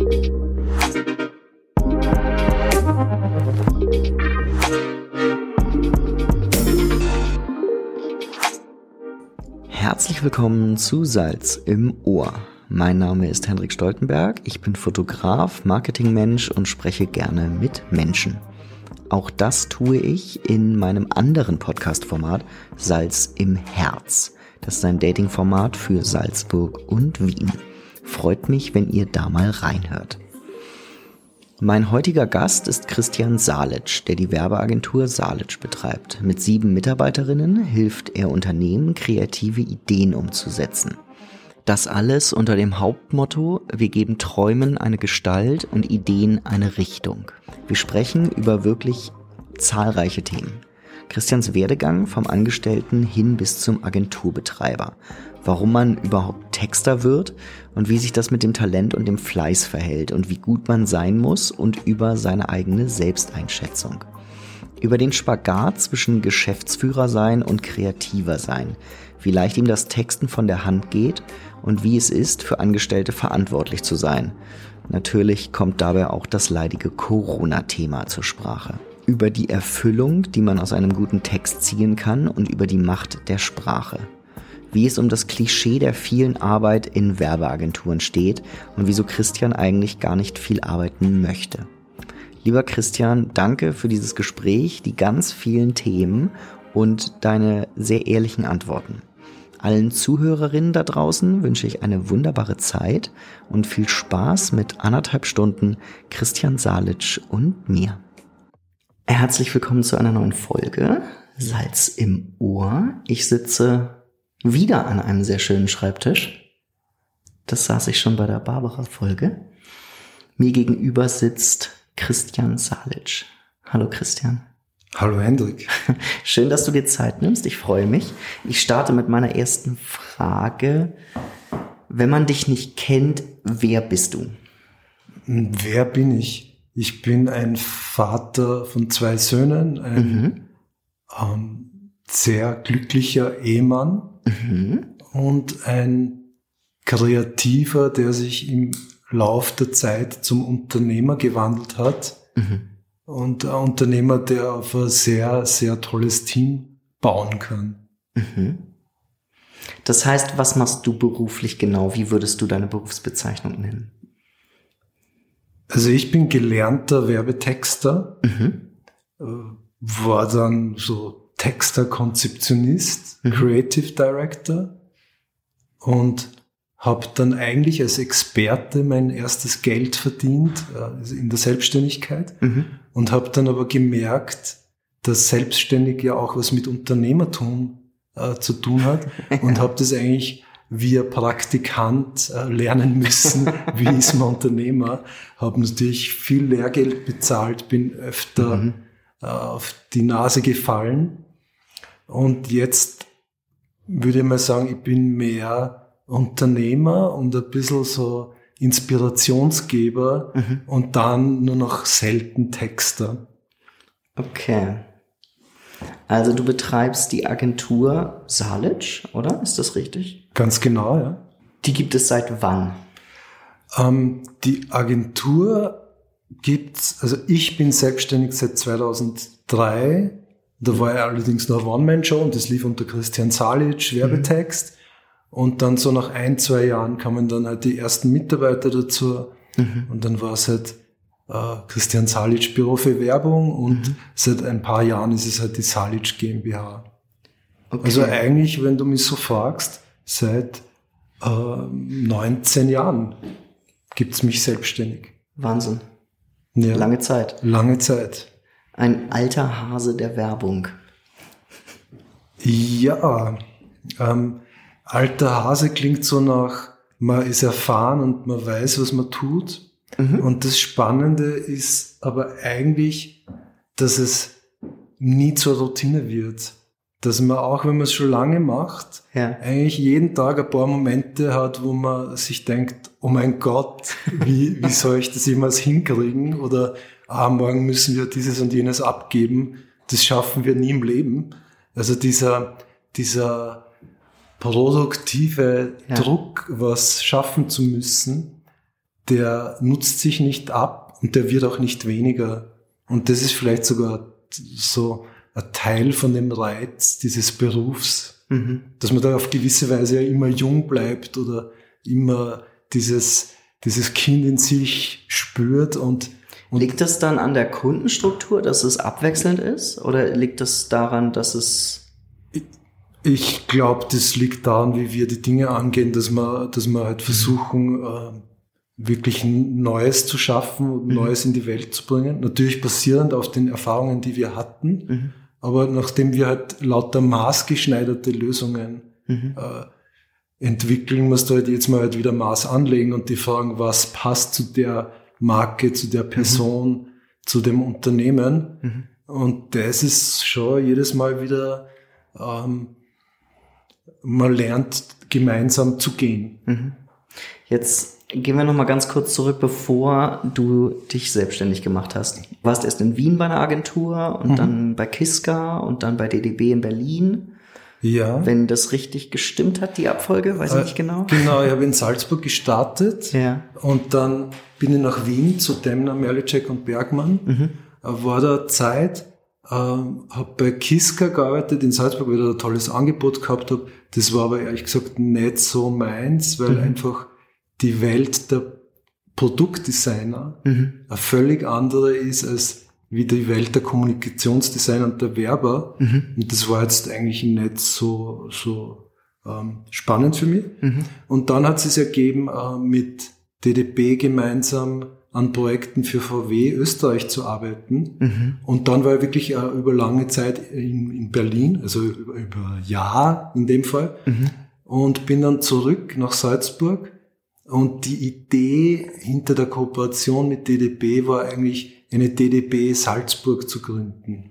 Herzlich willkommen zu Salz im Ohr. Mein Name ist Hendrik Stoltenberg, ich bin Fotograf, Marketingmensch und spreche gerne mit Menschen. Auch das tue ich in meinem anderen Podcast-Format Salz im Herz. Das ist ein Dating-Format für Salzburg und Wien. Freut mich, wenn ihr da mal reinhört. Mein heutiger Gast ist Christian Salic, der die Werbeagentur Salic betreibt. Mit 7 Mitarbeiterinnen hilft er Unternehmen, kreative Ideen umzusetzen. Das alles unter dem Hauptmotto: Wir geben Träumen eine Gestalt und Ideen eine Richtung. Wir sprechen über wirklich zahlreiche Themen. Christians Werdegang vom Angestellten hin bis zum Agenturbetreiber. Warum man überhaupt Texter wird und wie sich das mit dem Talent und dem Fleiß verhält und wie gut man sein muss und über seine eigene Selbsteinschätzung. Über den Spagat zwischen Geschäftsführer sein und Kreativer sein, wie leicht ihm das Texten von der Hand geht und wie es ist, für Angestellte verantwortlich zu sein. Natürlich kommt dabei auch das leidige Corona-Thema zur Sprache. Über die Erfüllung, die man aus einem guten Text ziehen kann und über die Macht der Sprache. Wie es um das Klischee der vielen Arbeit in Werbeagenturen steht und wieso Christian eigentlich gar nicht viel arbeiten möchte. Lieber Christian, danke für dieses Gespräch, die ganz vielen Themen und deine sehr ehrlichen Antworten. Allen Zuhörerinnen da draußen wünsche ich eine wunderbare Zeit und viel Spaß mit 1,5 Stunden Christian Salic und mir. Herzlich willkommen zu einer neuen Folge Salz im Ohr. Ich sitze wieder an einem sehr schönen Schreibtisch. Das saß ich schon bei der Barbara-Folge. Mir gegenüber sitzt Christian Salic. Hallo Christian. Hallo Hendrik. Schön, dass du dir Zeit nimmst. Ich freue mich. Ich starte mit meiner ersten Frage. Wenn man dich nicht kennt, wer bist du? Wer bin ich? Ich bin ein Vater von 2 Söhnen, ein sehr glücklicher Ehemann und ein Kreativer, der sich im Lauf der Zeit zum Unternehmer gewandelt hat. Und ein Unternehmer, der auf ein sehr, sehr tolles Team bauen kann. Das heißt, was machst du beruflich genau? Wie würdest du deine Berufsbezeichnung nennen? Also ich bin gelernter Werbetexter, war dann so Texter, Konzeptionist, Creative Director und habe dann eigentlich als Experte mein erstes Geld verdient in der Selbstständigkeit und habe dann aber gemerkt, dass selbstständig ja auch was mit Unternehmertum zu tun hat und habe das eigentlich via Praktikant lernen müssen, wie ist man Unternehmer, habe natürlich viel Lehrgeld bezahlt, bin öfter auf die Nase gefallen und jetzt würde ich mal sagen, ich bin mehr Unternehmer und ein bisschen so Inspirationsgeber und dann nur noch selten Texter. Okay. Also du betreibst die Agentur Salic, oder? Ist das richtig? Ganz genau, ja. Die gibt es seit wann? Die Agentur gibt's, also ich bin selbstständig seit 2003. Da war ja allerdings noch eine One-Man-Show und das lief unter Christian Salic, Werbetext. Und dann so nach 1-2 Jahren kamen dann halt die ersten Mitarbeiter dazu. Und dann war es halt Christian Salic Büro für Werbung und seit ein paar Jahren ist es halt die Salic GmbH. Okay. Also eigentlich, wenn du mich so fragst, seit 19 Jahren gibt's mich selbstständig. Wahnsinn. Ja. Lange Zeit. Lange Zeit. Ein alter Hase der Werbung. Ja, alter Hase klingt so nach, man ist erfahren und man weiß, was man tut. Und das Spannende ist aber eigentlich, dass es nie zur Routine wird. Dass man auch, wenn man es schon lange macht, eigentlich jeden Tag ein paar Momente hat, wo man sich denkt, oh mein Gott, wie soll ich das jemals hinkriegen? Oder morgen müssen wir dieses und jenes abgeben. Das schaffen wir nie im Leben. Also dieser produktive Druck, was schaffen zu müssen, der nutzt sich nicht ab und der wird auch nicht weniger. Und das ist vielleicht sogar so ein Teil von dem Reiz dieses Berufs, dass man da auf gewisse Weise ja immer jung bleibt oder immer dieses Kind in sich spürt und liegt das dann an der Kundenstruktur, dass es abwechselnd ist? Oder liegt das daran, dass es... Ich glaube, das liegt daran, wie wir die Dinge angehen, dass wir halt versuchen, wirklich Neues zu schaffen und Neues in die Welt zu bringen. Natürlich basierend auf den Erfahrungen, die wir hatten. Aber nachdem wir halt lauter maßgeschneiderte Lösungen entwickeln, musst du halt jetzt mal halt wieder Maß anlegen und die fragen, was passt zu der Marke, zu der Person, zu dem Unternehmen. Und das ist schon jedes Mal wieder, man lernt gemeinsam zu gehen. Jetzt gehen wir noch mal ganz kurz zurück, bevor du dich selbstständig gemacht hast. Du warst erst in Wien bei einer Agentur und dann bei Kiska und dann bei DDB in Berlin. Ja. Wenn das richtig gestimmt hat, die Abfolge, weiß ich nicht genau. Genau, ich habe in Salzburg gestartet und dann bin ich nach Wien zu Demner, Merlicek und Bergmann. War da Zeit, habe bei Kiska gearbeitet in Salzburg, weil ich da ein tolles Angebot gehabt habe. Das war aber ehrlich gesagt nicht so meins, weil einfach die Welt der Produktdesigner eine völlig andere ist als wie die Welt der Kommunikationsdesigner und der Werber. Und das war jetzt eigentlich nicht so spannend für mich. Und dann hat es sich ergeben, mit DDB gemeinsam an Projekten für VW Österreich zu arbeiten. Und dann war ich wirklich über lange Zeit in Berlin, also über ein Jahr in dem Fall. Und bin dann zurück nach Salzburg. Und die Idee hinter der Kooperation mit DDB war eigentlich, eine DDB Salzburg zu gründen.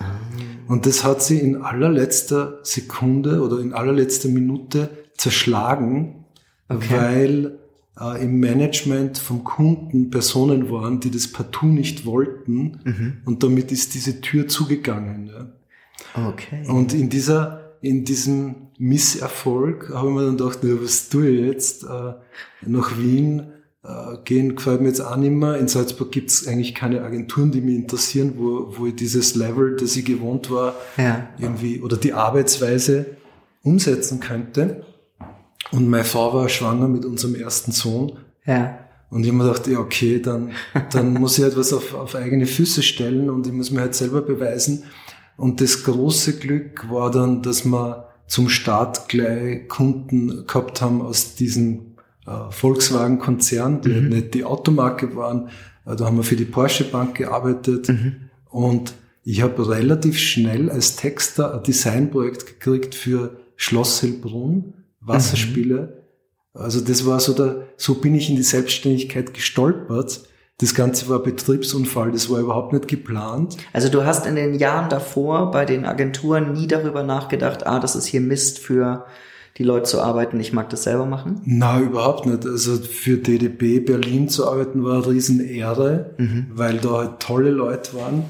Und das hat sie in allerletzter Sekunde oder in allerletzter Minute zerschlagen, weil im Management vom Kunden Personen waren, die das partout nicht wollten. Und damit ist diese Tür zugegangen. Ja. Okay. Und in diesem Misserfolg habe ich mir dann gedacht, was tue ich jetzt? Nach Wien gehen gefällt mir jetzt auch nicht mehr. In Salzburg gibt es eigentlich keine Agenturen, die mich interessieren, wo ich dieses Level, das ich gewohnt war, irgendwie oder die Arbeitsweise umsetzen könnte. Und meine Frau war schwanger mit unserem ersten Sohn. Und ich habe mir gedacht, ja okay, dann muss ich etwas auf eigene Füße stellen und ich muss mir halt selber beweisen. Und das große Glück war dann, dass wir zum Start gleich Kunden gehabt haben aus diesem Volkswagen-Konzern, die nicht die Automarke waren. Da haben wir für die Porsche Bank gearbeitet. Und ich habe relativ schnell als Texter ein Designprojekt gekriegt für Schloss Hellbrunn, Wasserspiele. Also das war so bin ich in die Selbstständigkeit gestolpert. Das Ganze war Betriebsunfall, das war überhaupt nicht geplant. Also du hast in den Jahren davor bei den Agenturen nie darüber nachgedacht, das ist hier Mist für die Leute zu arbeiten, ich mag das selber machen? Nein, überhaupt nicht. Also für DDB Berlin zu arbeiten war eine Riesenehre, weil da halt tolle Leute waren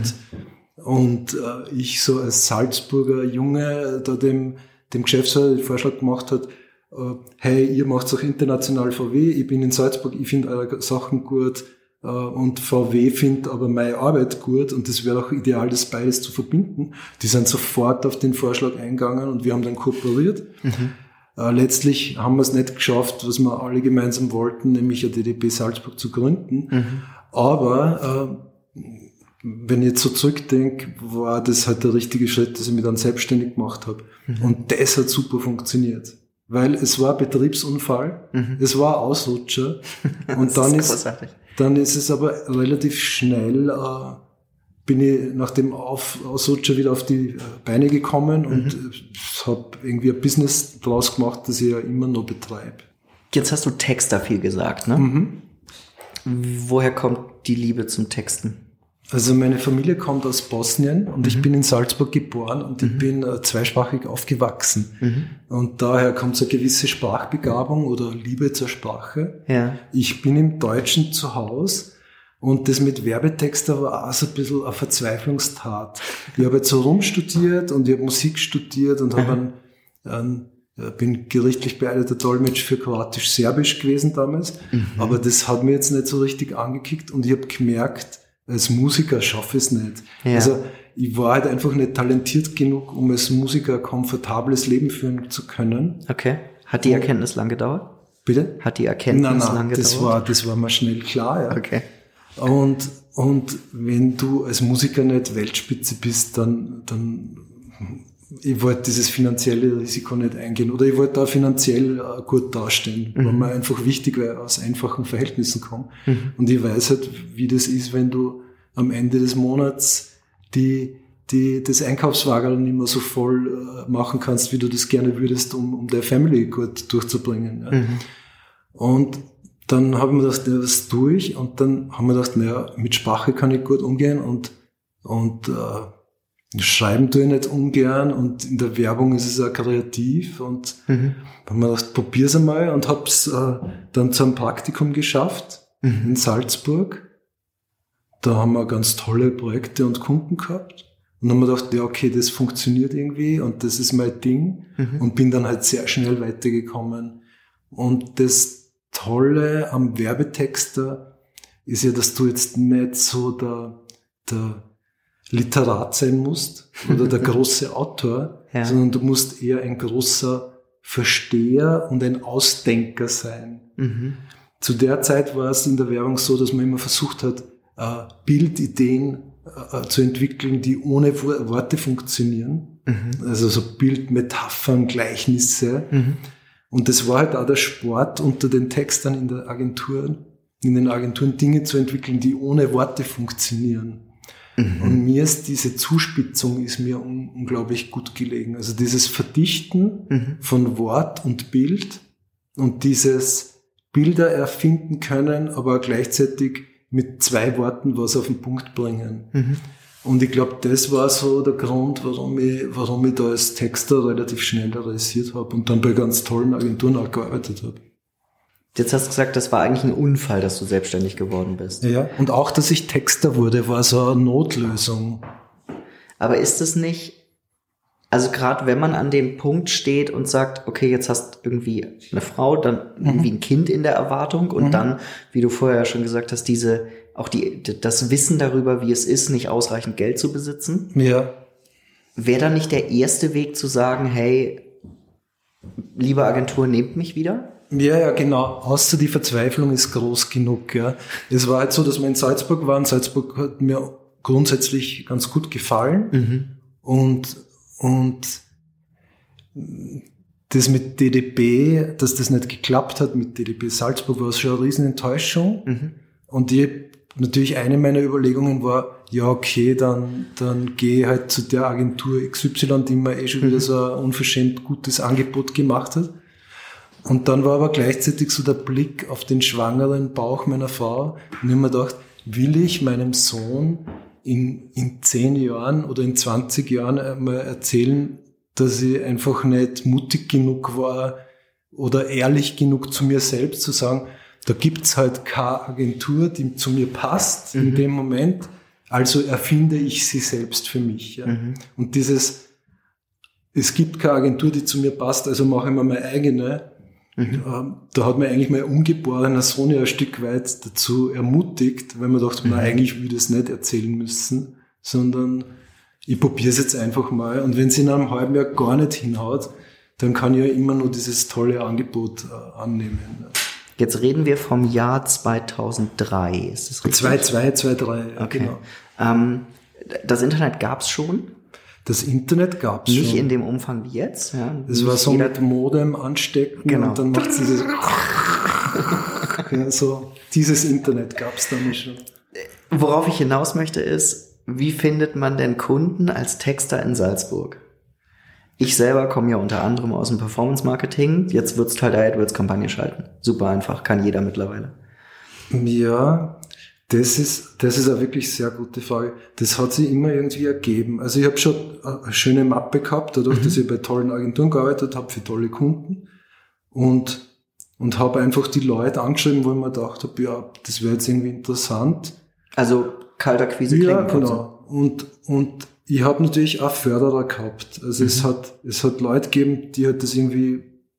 und ich so als Salzburger Junge da dem Geschäftsführer den Vorschlag gemacht hat, hey, ihr macht auch international VW, ich bin in Salzburg, ich finde eure Sachen gut und VW findet aber meine Arbeit gut und das wäre auch ideal, das beides zu verbinden. Die sind sofort auf den Vorschlag eingegangen und wir haben dann kooperiert. Letztlich haben wir es nicht geschafft, was wir alle gemeinsam wollten, nämlich eine DDB Salzburg zu gründen. Aber wenn ich jetzt so zurückdenke, war das halt der richtige Schritt, dass ich mich dann selbstständig gemacht habe. Und das hat super funktioniert. Weil es war Betriebsunfall, es war Ausrutscher und dann ist es aber relativ schnell, bin ich nach dem Ausrutscher wieder auf die Beine gekommen und habe irgendwie ein Business draus gemacht, das ich ja immer noch betreibe. Jetzt hast du Texter viel gesagt, ne? Woher kommt die Liebe zum Texten? Also meine Familie kommt aus Bosnien und ich bin in Salzburg geboren und ich bin zweisprachig aufgewachsen. Und daher kommt so eine gewisse Sprachbegabung oder Liebe zur Sprache. Ich bin im Deutschen zu Hause und das mit Werbetexter war auch so ein bisschen eine Verzweiflungstat. Ich habe jetzt so rumstudiert und ich habe Musik studiert und habe einen bin gerichtlich beeideter Dolmetsch für Kroatisch-Serbisch gewesen damals, aber das hat mir jetzt nicht so richtig angekickt und ich habe gemerkt, als Musiker schaffe ich es nicht. Ja. Also ich war halt einfach nicht talentiert genug, um als Musiker ein komfortables Leben führen zu können. Okay. Hat die Erkenntnis lang gedauert? Bitte? Hat die Erkenntnis lang gedauert? Das war mir schnell klar, ja. Okay. Und wenn du als Musiker nicht Weltspitze bist, dann ich wollte dieses finanzielle Risiko nicht eingehen oder ich wollte da finanziell gut dastehen, weil mir einfach wichtig war, aus einfachen Verhältnissen komme. Und ich weiß halt, wie das ist, wenn du am Ende des Monats das Einkaufswagen nicht mehr so voll machen kannst, wie du das gerne würdest, um deine Family gut durchzubringen. Ja. Und dann habe ich mir gedacht, ja, was tue ich? Und dann haben wir gedacht, naja, mit Sprache kann ich gut umgehen und schreiben tue ich nicht ungern und in der Werbung ist es auch kreativ und haben wir gedacht, probier's einmal und hab's dann zu einem Praktikum geschafft in Salzburg. Da haben wir ganz tolle Projekte und Kunden gehabt und dann haben wir gedacht, ja okay, das funktioniert irgendwie und das ist mein Ding und bin dann halt sehr schnell weitergekommen. Und das Tolle am Werbetexter ist ja, dass du jetzt nicht so der Literat sein musst oder der große Autor, sondern du musst eher ein großer Versteher und ein Ausdenker sein. Zu der Zeit war es in der Werbung so, dass man immer versucht hat, Bildideen zu entwickeln, die ohne Worte funktionieren. Also so Bildmetaphern, Gleichnisse. Und das war halt auch der Sport unter den Textern in den Agenturen Dinge zu entwickeln, die ohne Worte funktionieren. Und mir ist diese Zuspitzung ist mir unglaublich gut gelegen. Also dieses Verdichten von Wort und Bild und dieses Bilder erfinden können, aber gleichzeitig mit 2 Worten was auf den Punkt bringen. Und ich glaube, das war so der Grund, warum ich da als Texter relativ schnell realisiert habe und dann bei ganz tollen Agenturen auch gearbeitet habe. Jetzt hast du gesagt, das war eigentlich ein Unfall, dass du selbstständig geworden bist. Ja, und auch, dass ich Texter wurde, war so eine Notlösung. Aber ist es nicht, also gerade wenn man an dem Punkt steht und sagt, okay, jetzt hast du irgendwie eine Frau, dann irgendwie ein Kind in der Erwartung und dann, wie du vorher schon gesagt hast, das Wissen darüber, wie es ist, nicht ausreichend Geld zu besitzen. Ja. Wäre dann nicht der erste Weg zu sagen, hey, liebe Agentur, nehmt mich wieder? Ja, genau. Außer die Verzweiflung ist groß genug, ja. Es war halt so, dass wir in Salzburg waren. Salzburg hat mir grundsätzlich ganz gut gefallen. Und das mit DDB, dass das nicht geklappt hat mit DDB Salzburg, war schon eine riesen Enttäuschung. Und natürlich eine meiner Überlegungen war, ja okay, dann gehe ich halt zu der Agentur XY, die mir schon wieder so ein unverschämt gutes Angebot gemacht hat. Und dann war aber gleichzeitig so der Blick auf den schwangeren Bauch meiner Frau und ich habe mir gedacht, will ich meinem Sohn in 10 Jahren oder in 20 Jahren mal erzählen, dass ich einfach nicht mutig genug war oder ehrlich genug zu mir selbst zu sagen, da gibt's halt keine Agentur, die zu mir passt in dem Moment, also erfinde ich sie selbst für mich. Ja. Und es gibt keine Agentur, die zu mir passt, also mache ich mir meine eigene. Da hat mir eigentlich mein ungeborener Sohn ja ein Stück weit dazu ermutigt, weil man dachte, na, eigentlich würde ich es nicht erzählen müssen, sondern ich probiere es jetzt einfach mal. Und wenn es in einem halben Jahr gar nicht hinhaut, dann kann ich ja immer nur dieses tolle Angebot annehmen. Jetzt reden wir vom Jahr 2003, ist das richtig? 2003, ja, okay. Genau. Das Internet gab es schon? Das Internet gab es schon. Nicht in dem Umfang wie jetzt. Ja. Das war so mit Modem anstecken und dann macht es dieses ja, so dieses Internet gab es dann schon. Worauf ich hinaus möchte ist, wie findet man denn Kunden als Texter in Salzburg? Ich selber komme ja unter anderem aus dem Performance-Marketing. Jetzt wird's Teil der AdWords-Kampagne schalten. Super einfach, kann jeder mittlerweile. Ja, das ist eine wirklich sehr gute Frage. Das hat sich immer irgendwie ergeben. Also ich habe schon eine schöne Mappe gehabt, dadurch, dass ich bei tollen Agenturen gearbeitet habe, für tolle Kunden. Und habe einfach die Leute angeschrieben, wo ich mir gedacht habe, ja, das wäre jetzt irgendwie interessant. Also kalter Quise Ja, genau. Und ich habe natürlich auch Förderer gehabt. Also es hat Leute gegeben, die halt das irgendwie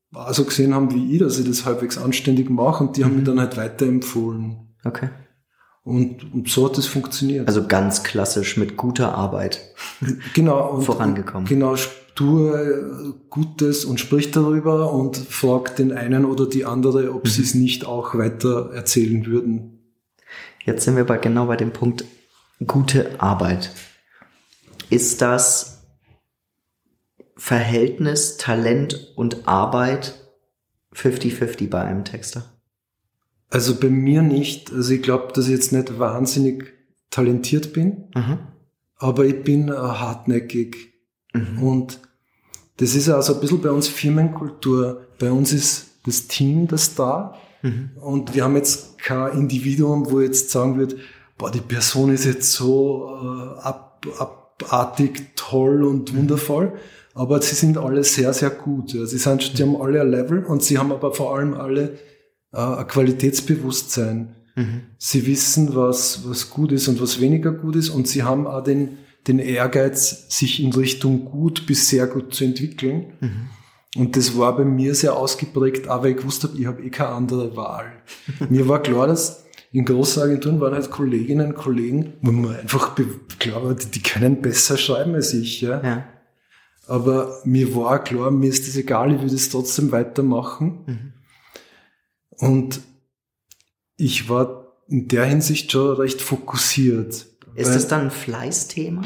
auch so gesehen haben wie ich, dass ich das halbwegs anständig mache und die haben mich dann halt weiterempfohlen. Okay. Und so hat das funktioniert. Also ganz klassisch mit guter Arbeit genau, und, vorangekommen. Genau, tue Gutes und sprich darüber und frag den einen oder die andere, ob sie es nicht auch weiter erzählen würden. Jetzt sind wir genau bei dem Punkt gute Arbeit. Ist das Verhältnis Talent und Arbeit 50-50 bei einem Texter? Also bei mir nicht. Also ich glaube, dass ich jetzt nicht wahnsinnig talentiert bin, aber ich bin hartnäckig. Und das ist also ein bisschen bei uns Firmenkultur. Bei uns ist das Team der Star. Und wir haben jetzt kein Individuum, wo jetzt sagen wird, boah, die Person ist jetzt so abartig, toll und wundervoll. Aber sie sind alle sehr, sehr gut. Ja. Die haben alle ein Level und sie haben aber vor allem alle ein Qualitätsbewusstsein. Sie wissen, was gut ist und was weniger gut ist, und sie haben auch den Ehrgeiz, sich in Richtung gut bis sehr gut zu entwickeln. Und das war bei mir sehr ausgeprägt, aber ich gewusst habe, ich habe keine andere Wahl. Mir war klar, dass in großen Agenturen waren halt Kolleginnen und Kollegen, wo man einfach glaubt, die können besser schreiben als ich. Ja. Aber mir war klar, mir ist das egal, ich will das trotzdem weitermachen. Und ich war in der Hinsicht schon recht fokussiert. Ist das dann ein Fleißthema?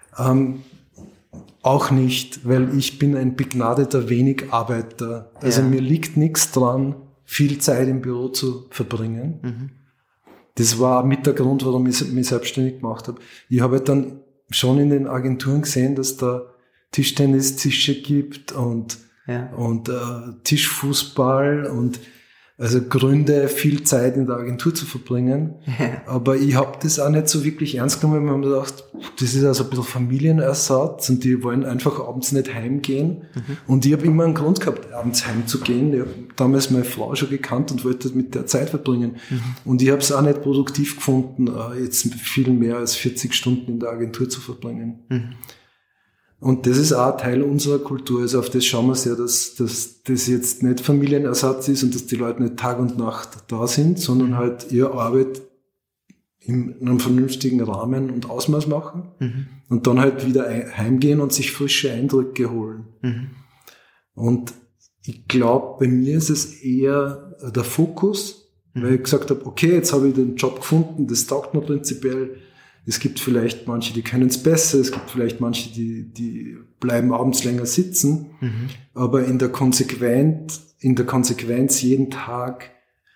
Auch nicht, weil ich bin ein begnadeter Wenigarbeiter. Also mir liegt nichts dran, viel Zeit im Büro zu verbringen. Das war mit der Grund, warum ich mich selbstständig gemacht habe. Ich habe halt dann schon in den Agenturen gesehen, dass da Tischtennis-Tische gibt und Tischfußball und also Gründe, viel Zeit in der Agentur zu verbringen. Aber ich habe das auch nicht so wirklich ernst genommen. Wir haben gedacht, das ist also ein bisschen Familienersatz und die wollen einfach abends nicht heimgehen. Und ich habe immer einen Grund gehabt, abends heimzugehen. Ich habe damals meine Frau schon gekannt und wollte mit der Zeit verbringen. Und ich habe es auch nicht produktiv gefunden, jetzt viel mehr als 40 Stunden in der Agentur zu verbringen. Und das ist auch ein Teil unserer Kultur. Also auf das schauen wir sehr, dass das jetzt nicht Familienersatz ist und dass die Leute nicht Tag und Nacht da sind, sondern halt ihre Arbeit in einem vernünftigen Rahmen und Ausmaß machen und dann halt wieder heimgehen und sich frische Eindrücke holen. Und ich glaube, bei mir ist es eher der Fokus, weil ich gesagt habe, okay, jetzt habe ich den Job gefunden, das taugt mir prinzipiell. Es gibt vielleicht manche, die können es besser, es gibt vielleicht manche, die bleiben abends länger sitzen, aber in der Konsequenz jeden Tag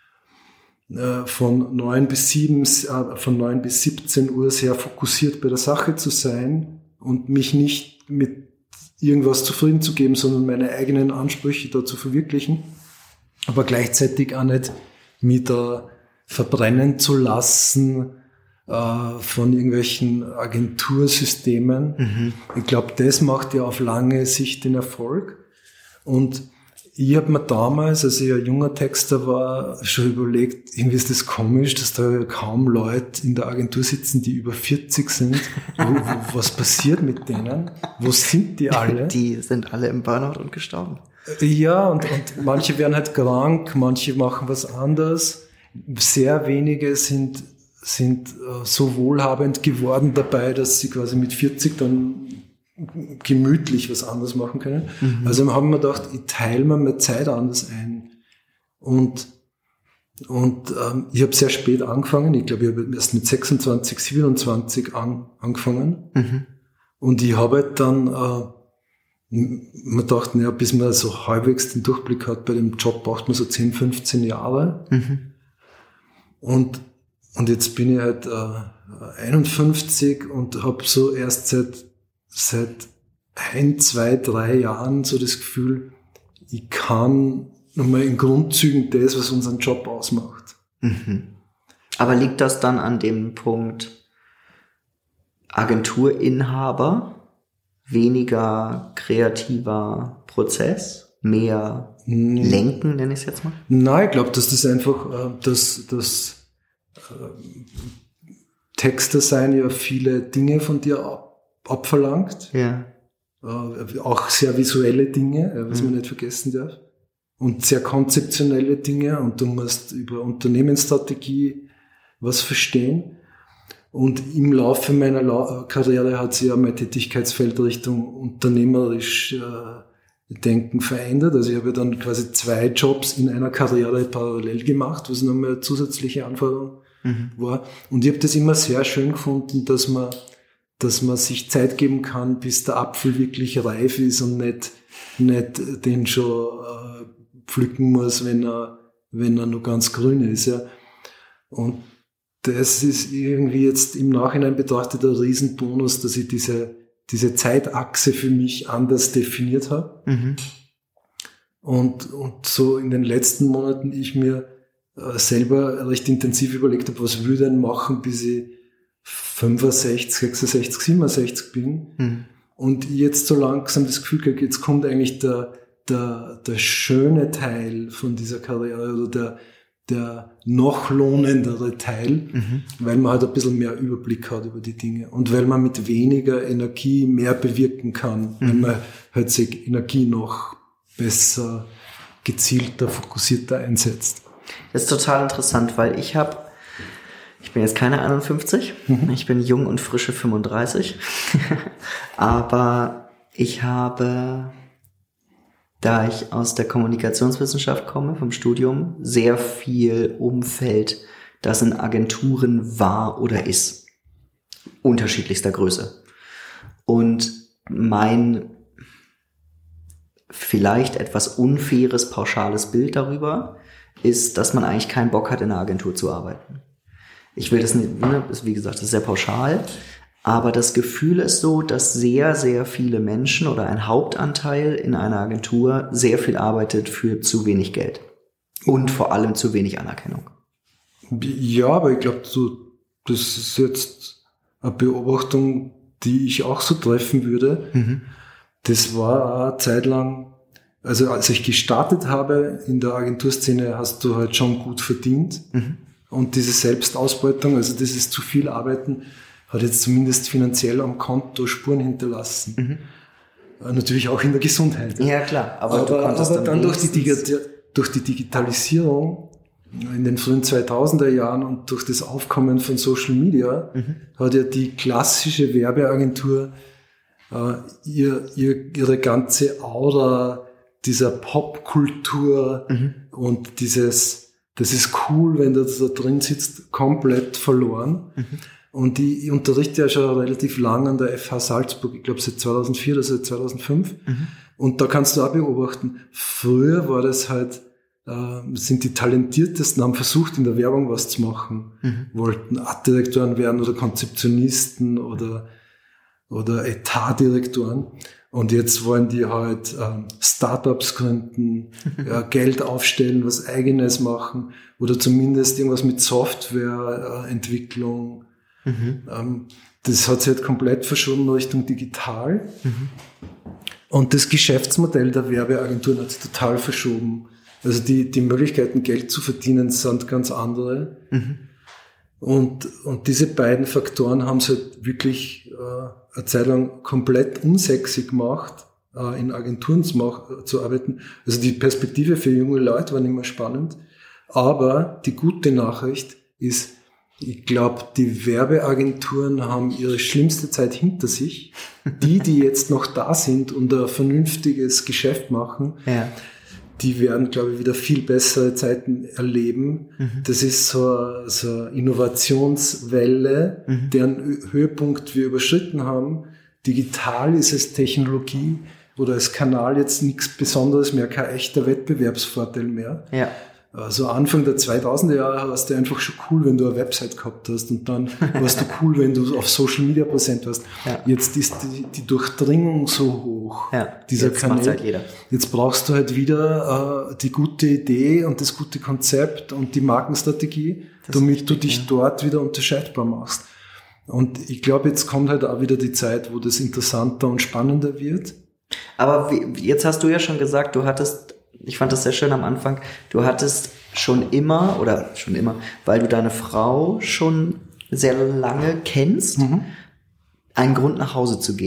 von 9 bis 17 Uhr sehr fokussiert bei der Sache zu sein und mich nicht mit irgendwas zufrieden zu geben, sondern meine eigenen Ansprüche da zu verwirklichen, aber gleichzeitig auch nicht mich da verbrennen zu lassen von irgendwelchen Agentursystemen. Ich glaube, das macht ja auf lange Sicht den Erfolg. Und ich habe mir damals, als ich ein junger Texter war, schon überlegt, irgendwie ist das komisch, dass da kaum Leute in der Agentur sitzen, die über 40 sind. Was passiert mit denen? Wo sind die alle? Die sind alle im Burnout und gestorben. Ja, und manche werden halt krank, manche machen was anderes. Sehr wenige sind so wohlhabend geworden dabei, dass sie quasi mit 40 dann gemütlich was anderes machen können. Also haben wir gedacht, ich teile mir meine Zeit anders ein. Und ich habe sehr spät angefangen. Ich glaube, ich habe erst mit 26, 27 angefangen. Und ich habe halt dann man dachte, naja, bis man so halbwegs den Durchblick hat bei dem Job, braucht man so 10, 15 Jahre. Und jetzt bin ich halt 51 und habe so erst seit 1, 2, 3 Jahren so das Gefühl, ich kann nochmal in Grundzügen das, was unseren Job ausmacht. Aber liegt das dann an dem Punkt Agenturinhaber, weniger kreativer Prozess, mehr Lenken, nenne ich es jetzt mal? Nein, ich glaube, dass das einfach, das Texter sein ja viele Dinge von dir abverlangt. Ja. Auch sehr visuelle Dinge, was man nicht vergessen darf. und sehr konzeptionelle Dinge und du musst über Unternehmensstrategie was verstehen. Und im Laufe meiner Karriere hat sich ja mein Tätigkeitsfeld Richtung unternehmerisch Denken verändert. Also ich habe ja dann quasi 2 Jobs in einer Karriere parallel gemacht, was nochmal eine zusätzliche Anforderung war. Und ich habe das immer sehr schön gefunden, dass man sich Zeit geben kann, bis der Apfel wirklich reif ist und nicht den schon pflücken muss, wenn er noch ganz grün ist. Ja. Und das ist irgendwie jetzt im Nachhinein betrachtet ein Riesenbonus, dass ich diese Zeitachse für mich anders definiert habe. Und so in den letzten Monaten ich mir selber recht intensiv überlegt habe, was will ich denn machen, bis ich 65, 66, 67 bin. Und ich jetzt so langsam das Gefühl habe, jetzt kommt eigentlich der schöne Teil von dieser Karriere oder der noch lohnendere Teil, weil man halt ein bisschen mehr Überblick hat über die Dinge und weil man mit weniger Energie mehr bewirken kann, weil man halt sich Energie noch besser, gezielter, fokussierter einsetzt. Das ist total interessant, weil ich bin jetzt keine 51, ich bin jung und frische 35, aber ich habe, da ich aus der Kommunikationswissenschaft komme, vom Studium, sehr viel Umfeld, das in Agenturen war oder ist. Unterschiedlichster Größe. Und mein vielleicht etwas unfaires, pauschales Bild darüber ist, dass man eigentlich keinen Bock hat, in einer Agentur zu arbeiten. Ich will das nicht, wie gesagt, das ist sehr pauschal, aber das Gefühl ist so, dass sehr, sehr viele Menschen oder ein Hauptanteil in einer Agentur sehr viel arbeitet für zu wenig Geld und vor allem zu wenig Anerkennung. Ja, aber ich glaube, das ist jetzt eine Beobachtung, die ich auch so treffen würde. Das war eine Zeit lang, also als ich gestartet habe in der Agenturszene, hast du halt schon gut verdient. Und diese Selbstausbeutung, also dieses zu viel Arbeiten, hat jetzt zumindest finanziell am Konto Spuren hinterlassen. Natürlich auch in der Gesundheit. Ja, klar. Aber dann durch die Digitalisierung in den frühen 2000er Jahren und durch das Aufkommen von Social Media hat ja die klassische Werbeagentur ihre ganze Aura dieser Popkultur und das ist cool, wenn du da drin sitzt, komplett verloren. Und ich unterrichte ja schon relativ lang an der FH Salzburg, ich glaube seit 2004 oder seit 2005. Und da kannst du auch beobachten, früher war das halt, sind die Talentiertesten, haben versucht, in der Werbung was zu machen, wollten Artdirektoren werden oder Konzeptionisten oder Etatdirektoren. Und jetzt wollen die halt Startups gründen, Geld aufstellen, was Eigenes machen oder zumindest irgendwas mit Softwareentwicklung. Das hat sich halt komplett verschoben Richtung digital. Und das Geschäftsmodell der Werbeagenturen hat sich total verschoben. Also die Möglichkeiten, Geld zu verdienen, sind ganz andere. Und diese beiden Faktoren haben es halt wirklich eine Zeit lang komplett unsexy gemacht, in Agenturen zu arbeiten. Also die Perspektive für junge Leute war nicht mehr spannend. Aber die gute Nachricht ist, ich glaube, die Werbeagenturen haben ihre schlimmste Zeit hinter sich. Die jetzt noch da sind und ein vernünftiges Geschäft machen, die werden, glaube ich, wieder viel bessere Zeiten erleben. Das ist so eine Innovationswelle, deren Höhepunkt wir überschritten haben. Digital ist es Technologie oder als Kanal jetzt nichts Besonderes mehr, kein echter Wettbewerbsvorteil mehr. Also Anfang der 2000er Jahre warst du einfach schon cool, wenn du eine Website gehabt hast und dann warst du cool, wenn du auf Social Media präsent warst. Jetzt ist die Durchdringung so hoch, dieser Kanal. Halt jeder. Jetzt brauchst du halt wieder die gute Idee und das gute Konzept und die Markenstrategie, damit du dich dort wieder unterscheidbar machst. Und ich glaube, jetzt kommt halt auch wieder die Zeit, wo das interessanter und spannender wird. Aber jetzt hast du ja schon gesagt, ich fand das sehr schön am Anfang, du hattest schon immer, weil du deine Frau schon sehr lange kennst, einen Grund nach Hause zu gehen.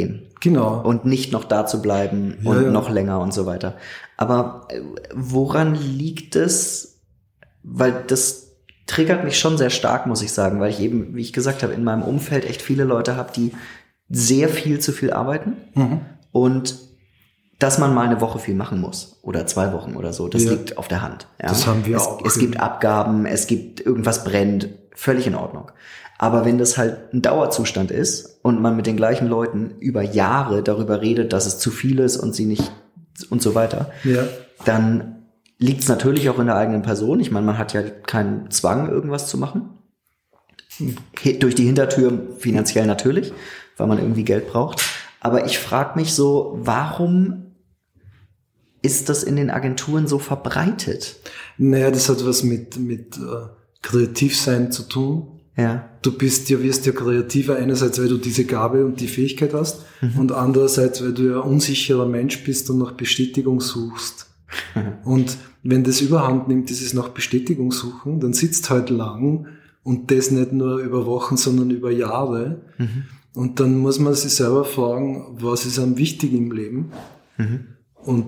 Genau. Und nicht noch da zu bleiben und noch länger und so weiter. Aber woran liegt es? Weil das triggert mich schon sehr stark, muss ich sagen, weil ich eben, wie ich gesagt habe, in meinem Umfeld echt viele Leute habe, die sehr viel zu viel arbeiten und dass man mal eine Woche viel machen muss oder 2 Wochen oder so, das liegt auf der Hand. Ja? Das haben wir auch. Es gibt Abgaben, es gibt irgendwas brennt, völlig in Ordnung. Aber wenn das halt ein Dauerzustand ist und man mit den gleichen Leuten über Jahre darüber redet, dass es zu viel ist und sie nicht und so weiter, dann liegt es natürlich auch in der eigenen Person. Ich meine, man hat ja keinen Zwang, irgendwas zu machen. Durch die Hintertür finanziell natürlich, weil man irgendwie Geld braucht. Aber ich frage mich so, warum ist das in den Agenturen so verbreitet? Naja, das hat was mit Kreativsein zu tun. Ja. Wirst ja kreativer, einerseits, weil du diese Gabe und die Fähigkeit hast und andererseits, weil du ja unsicherer Mensch bist und nach Bestätigung suchst. Und wenn das überhand nimmt, dieses nach Bestätigung suchen, dann sitzt halt lang und das nicht nur über Wochen, sondern über Jahre. Und dann muss man sich selber fragen, was ist am wichtig im Leben? Und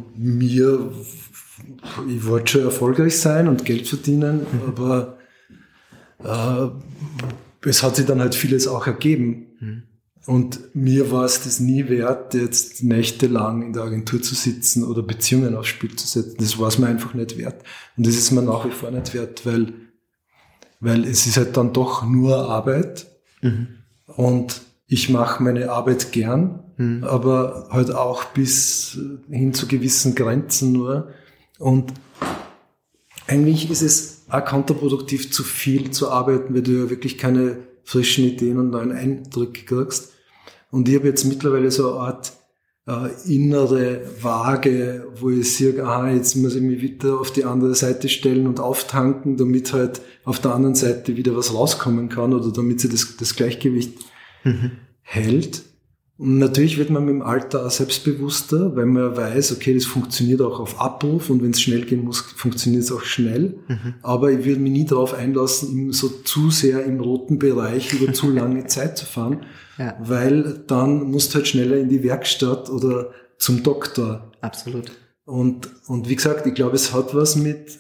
ich wollte schon erfolgreich sein und Geld verdienen, aber es hat sich dann halt vieles auch ergeben. Und mir war es das nie wert, jetzt nächtelang in der Agentur zu sitzen oder Beziehungen aufs Spiel zu setzen. Das war es mir einfach nicht wert. Und das ist mir nach wie vor nicht wert, weil es ist halt dann doch nur Arbeit. Und ich mache meine Arbeit gern, aber halt auch bis hin zu gewissen Grenzen nur. Und eigentlich ist es auch kontraproduktiv, zu viel zu arbeiten, weil du ja wirklich keine frischen Ideen und neuen Eindrücke kriegst. Und ich habe jetzt mittlerweile so eine Art innere Waage, wo ich sehe, jetzt muss ich mich wieder auf die andere Seite stellen und auftanken, damit halt auf der anderen Seite wieder was rauskommen kann oder damit sie das Gleichgewicht hält. Und natürlich wird man mit dem Alter auch selbstbewusster, weil man weiß, okay, das funktioniert auch auf Abruf und wenn es schnell gehen muss, funktioniert es auch schnell. Aber ich würde mich nie darauf einlassen, so zu sehr im roten Bereich über zu lange Zeit zu fahren, weil dann musst du halt schneller in die Werkstatt oder zum Doktor. Absolut. Und wie gesagt, ich glaube, es hat was mit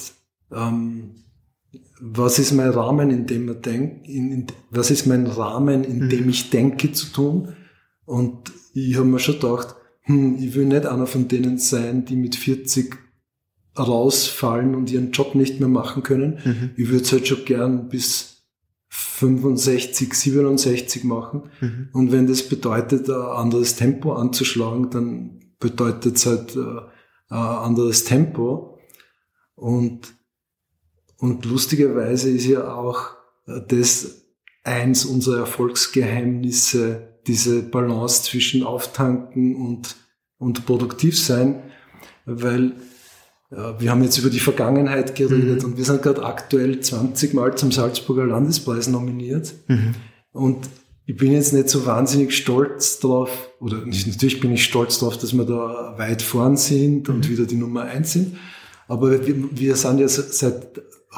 was ist mein Rahmen, in dem man denkt, was ist mein Rahmen, in dem ich denke, zu tun. Und ich habe mir schon gedacht, ich will nicht einer von denen sein, die mit 40 rausfallen und ihren Job nicht mehr machen können. Ich würde es halt schon gern bis 65, 67 machen. Und wenn das bedeutet, ein anderes Tempo anzuschlagen, dann bedeutet es halt ein anderes Tempo. Und lustigerweise ist ja auch das eins unserer Erfolgsgeheimnisse, diese Balance zwischen Auftanken und produktiv sein, weil wir haben jetzt über die Vergangenheit geredet und wir sind gerade aktuell 20 Mal zum Salzburger Landespreis nominiert und ich bin jetzt nicht so wahnsinnig stolz drauf, oder natürlich bin ich stolz drauf, dass wir da weit vorn sind und wieder die Nummer 1 sind, aber wir sind ja seit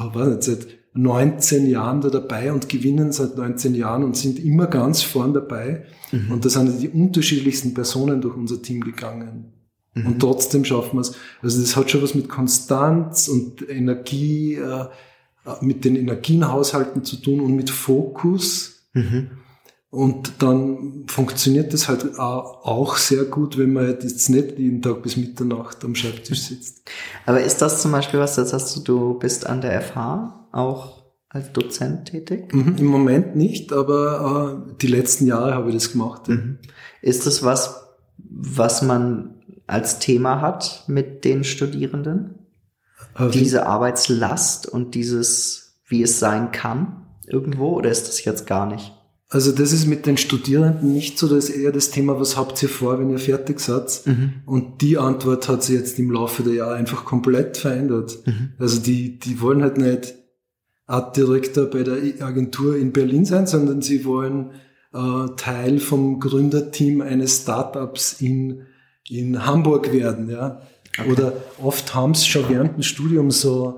19 Jahren da dabei und gewinnen seit 19 Jahren und sind immer ganz vorn dabei. Und da sind die unterschiedlichsten Personen durch unser Team gegangen. Und trotzdem schaffen wir es. Also das hat schon was mit Konstanz und Energie, mit den Energienhaushalten zu tun und mit Fokus. Und dann funktioniert das halt auch sehr gut, wenn man jetzt nicht jeden Tag bis Mitternacht am Schreibtisch sitzt. Aber ist das zum Beispiel was, das hast du bist an der FH auch als Dozent tätig? Im Moment nicht, aber die letzten Jahre habe ich das gemacht. Ist das was man als Thema hat mit den Studierenden? Diese Arbeitslast und dieses, wie es sein kann irgendwo? Oder ist das jetzt gar nicht? Also das ist mit den Studierenden nicht so, das ist eher das Thema, was habt ihr vor, wenn ihr fertig seid? Und die Antwort hat sich jetzt im Laufe der Jahre einfach komplett verändert. Also die wollen halt nicht Art Director bei der Agentur in Berlin sein, sondern sie wollen Teil vom Gründerteam eines Startups in Hamburg werden, ja. Okay. Oder oft haben sie schon während dem Studium so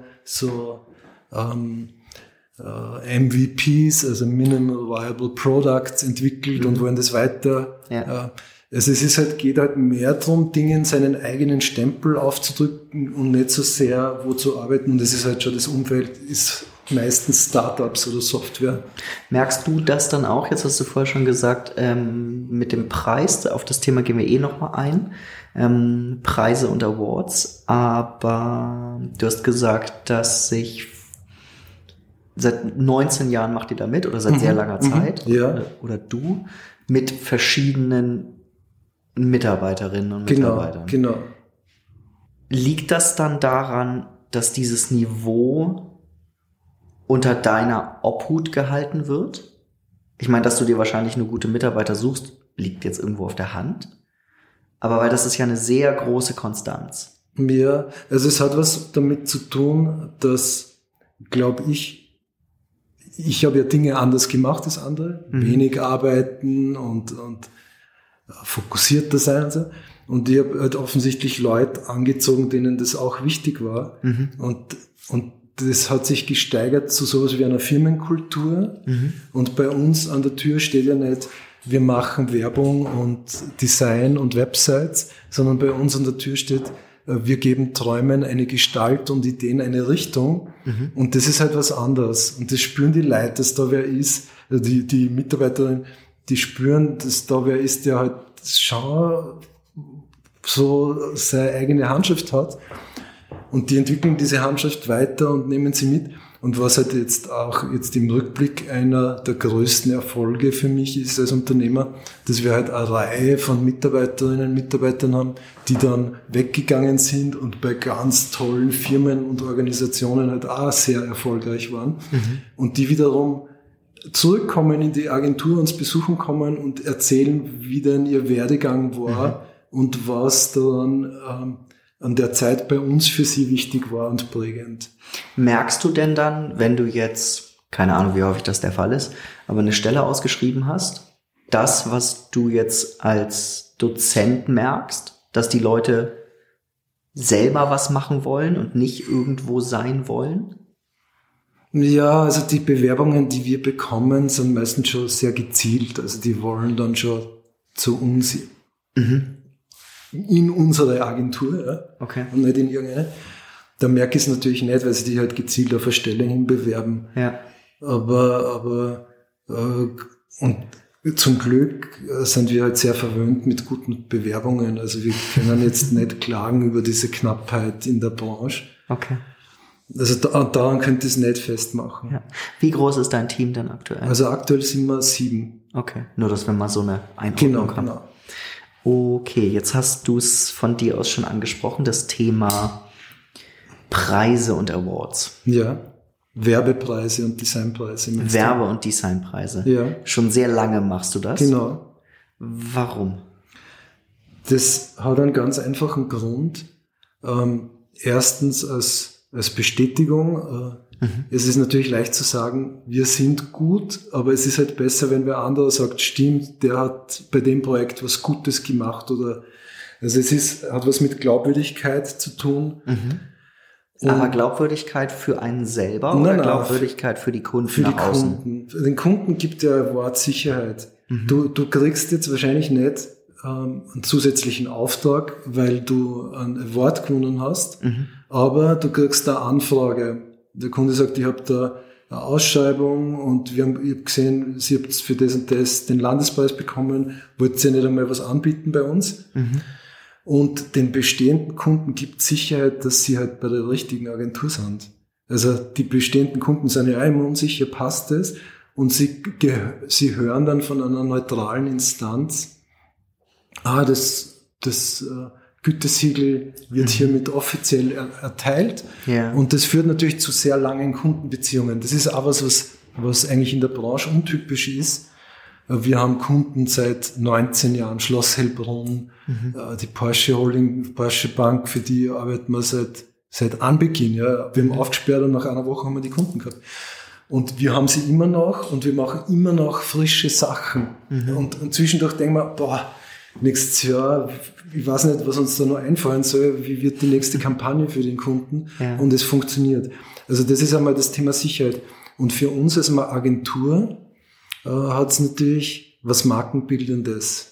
MVPs, also Minimal Viable Products, entwickelt und wollen das weiter Also es ist halt, geht halt mehr darum, Dingen seinen eigenen Stempel aufzudrücken und nicht so sehr, wo zu arbeiten. Und es ist halt schon, das Umfeld ist meistens Startups oder Software. Merkst du das dann auch, jetzt hast du vorher schon gesagt, mit dem Preis, auf das Thema gehen wir nochmal ein, Preise und Awards, aber du hast gesagt, dass sich seit 19 Jahren macht ihr da mit oder seit sehr langer Zeit oder du mit verschiedenen Mitarbeiterinnen und Mitarbeitern. Genau. Liegt das dann daran, dass dieses Niveau unter deiner Obhut gehalten wird? Ich meine, dass du dir wahrscheinlich nur gute Mitarbeiter suchst, liegt jetzt irgendwo auf der Hand. Aber weil das ist ja eine sehr große Konstanz. Ja, also es hat was damit zu tun, dass, glaube ich habe ja Dinge anders gemacht als andere. Wenig arbeiten und fokussierter sein und so. Und ich habe halt offensichtlich Leute angezogen, denen das auch wichtig war. Und das hat sich gesteigert zu sowas wie einer Firmenkultur. Und bei uns an der Tür steht ja nicht, wir machen Werbung und Design und Websites, sondern bei uns an der Tür steht, wir geben Träumen eine Gestalt und Ideen eine Richtung. Und das ist halt was anderes. Und das spüren die Leute, dass da wer ist, die Mitarbeiterinnen, die spüren, dass da wer ist, der halt schon so seine eigene Handschrift hat. Und die entwickeln diese Handschrift weiter und nehmen sie mit. Und was halt jetzt im Rückblick einer der größten Erfolge für mich ist als Unternehmer, dass wir halt eine Reihe von Mitarbeiterinnen und Mitarbeitern haben, die dann weggegangen sind und bei ganz tollen Firmen und Organisationen halt auch sehr erfolgreich waren. Und die wiederum zurückkommen in die Agentur, uns besuchen kommen und erzählen, wie denn ihr Werdegang war und was dann an der Zeit bei uns für sie wichtig war und prägend. Merkst du denn dann, wenn du jetzt, keine Ahnung, wie häufig das der Fall ist, aber eine Stelle ausgeschrieben hast, das, was du jetzt als Dozent merkst, dass die Leute selber was machen wollen und nicht irgendwo sein wollen? Ja, also die Bewerbungen, die wir bekommen, sind meistens schon sehr gezielt. Also die wollen dann schon zu uns in unsere Agentur, ja, und nicht in irgendeine. Da merke ich es natürlich nicht, weil sie die halt gezielt auf eine Stelle hin bewerben. Ja. Aber und zum Glück sind wir halt sehr verwöhnt mit guten Bewerbungen. Also wir können jetzt nicht klagen über diese Knappheit in der Branche. Okay. Also daran könnte ich es nicht festmachen. Ja. Wie groß ist dein Team denn aktuell? Also aktuell sind wir 7. Okay, nur dass wir mal so eine Einordnung haben. Genau. Okay, jetzt hast du es von dir aus schon angesprochen, das Thema Preise und Awards. Ja, Werbepreise und Designpreise. Werbe- und Designpreise. Ja. Schon sehr lange machst du das? Genau. Warum? Das hat einen ganz einfachen Grund. Erstens als Bestätigung. Es ist natürlich leicht zu sagen, wir sind gut, aber es ist halt besser, wenn wer anderer sagt, stimmt, der hat bei dem Projekt was Gutes gemacht oder, also hat was mit Glaubwürdigkeit zu tun. Aber Glaubwürdigkeit für einen selber oder Glaubwürdigkeit für die Kunden für die nach außen? Kunden. Den Kunden gibt der Wort Sicherheit. Du kriegst jetzt wahrscheinlich nicht einen zusätzlichen Auftrag, weil du ein Award gewonnen hast, aber du kriegst eine Anfrage. Der Kunde sagt, ich habe da eine Ausschreibung und ich habe gesehen, Sie habt für das und das den Landespreis bekommen, wollt ihr nicht einmal was anbieten bei uns? Und den bestehenden Kunden gibt Sicherheit, dass sie halt bei der richtigen Agentur sind. Also die bestehenden Kunden sind ja immer unsicher, passt es? Und sie hören dann von einer neutralen Instanz, das Gütesiegel wird hiermit offiziell erteilt. Ja. Und das führt natürlich zu sehr langen Kundenbeziehungen. Das ist auch was eigentlich in der Branche untypisch ist. Wir haben Kunden seit 19 Jahren, Schloss Hellbrunn, die Porsche Holding, Porsche Bank, für die arbeiten wir seit Anbeginn. Ja. Wir haben aufgesperrt und nach einer Woche haben wir die Kunden gehabt. Und wir haben sie immer noch und wir machen immer noch frische Sachen. Und zwischendurch denken wir, nächstes Jahr, ich weiß nicht, was uns da noch einfallen soll, wie wird die nächste Kampagne für den Kunden, und es funktioniert. Also das ist einmal das Thema Sicherheit. Und für uns als Agentur hat es natürlich was Markenbildendes.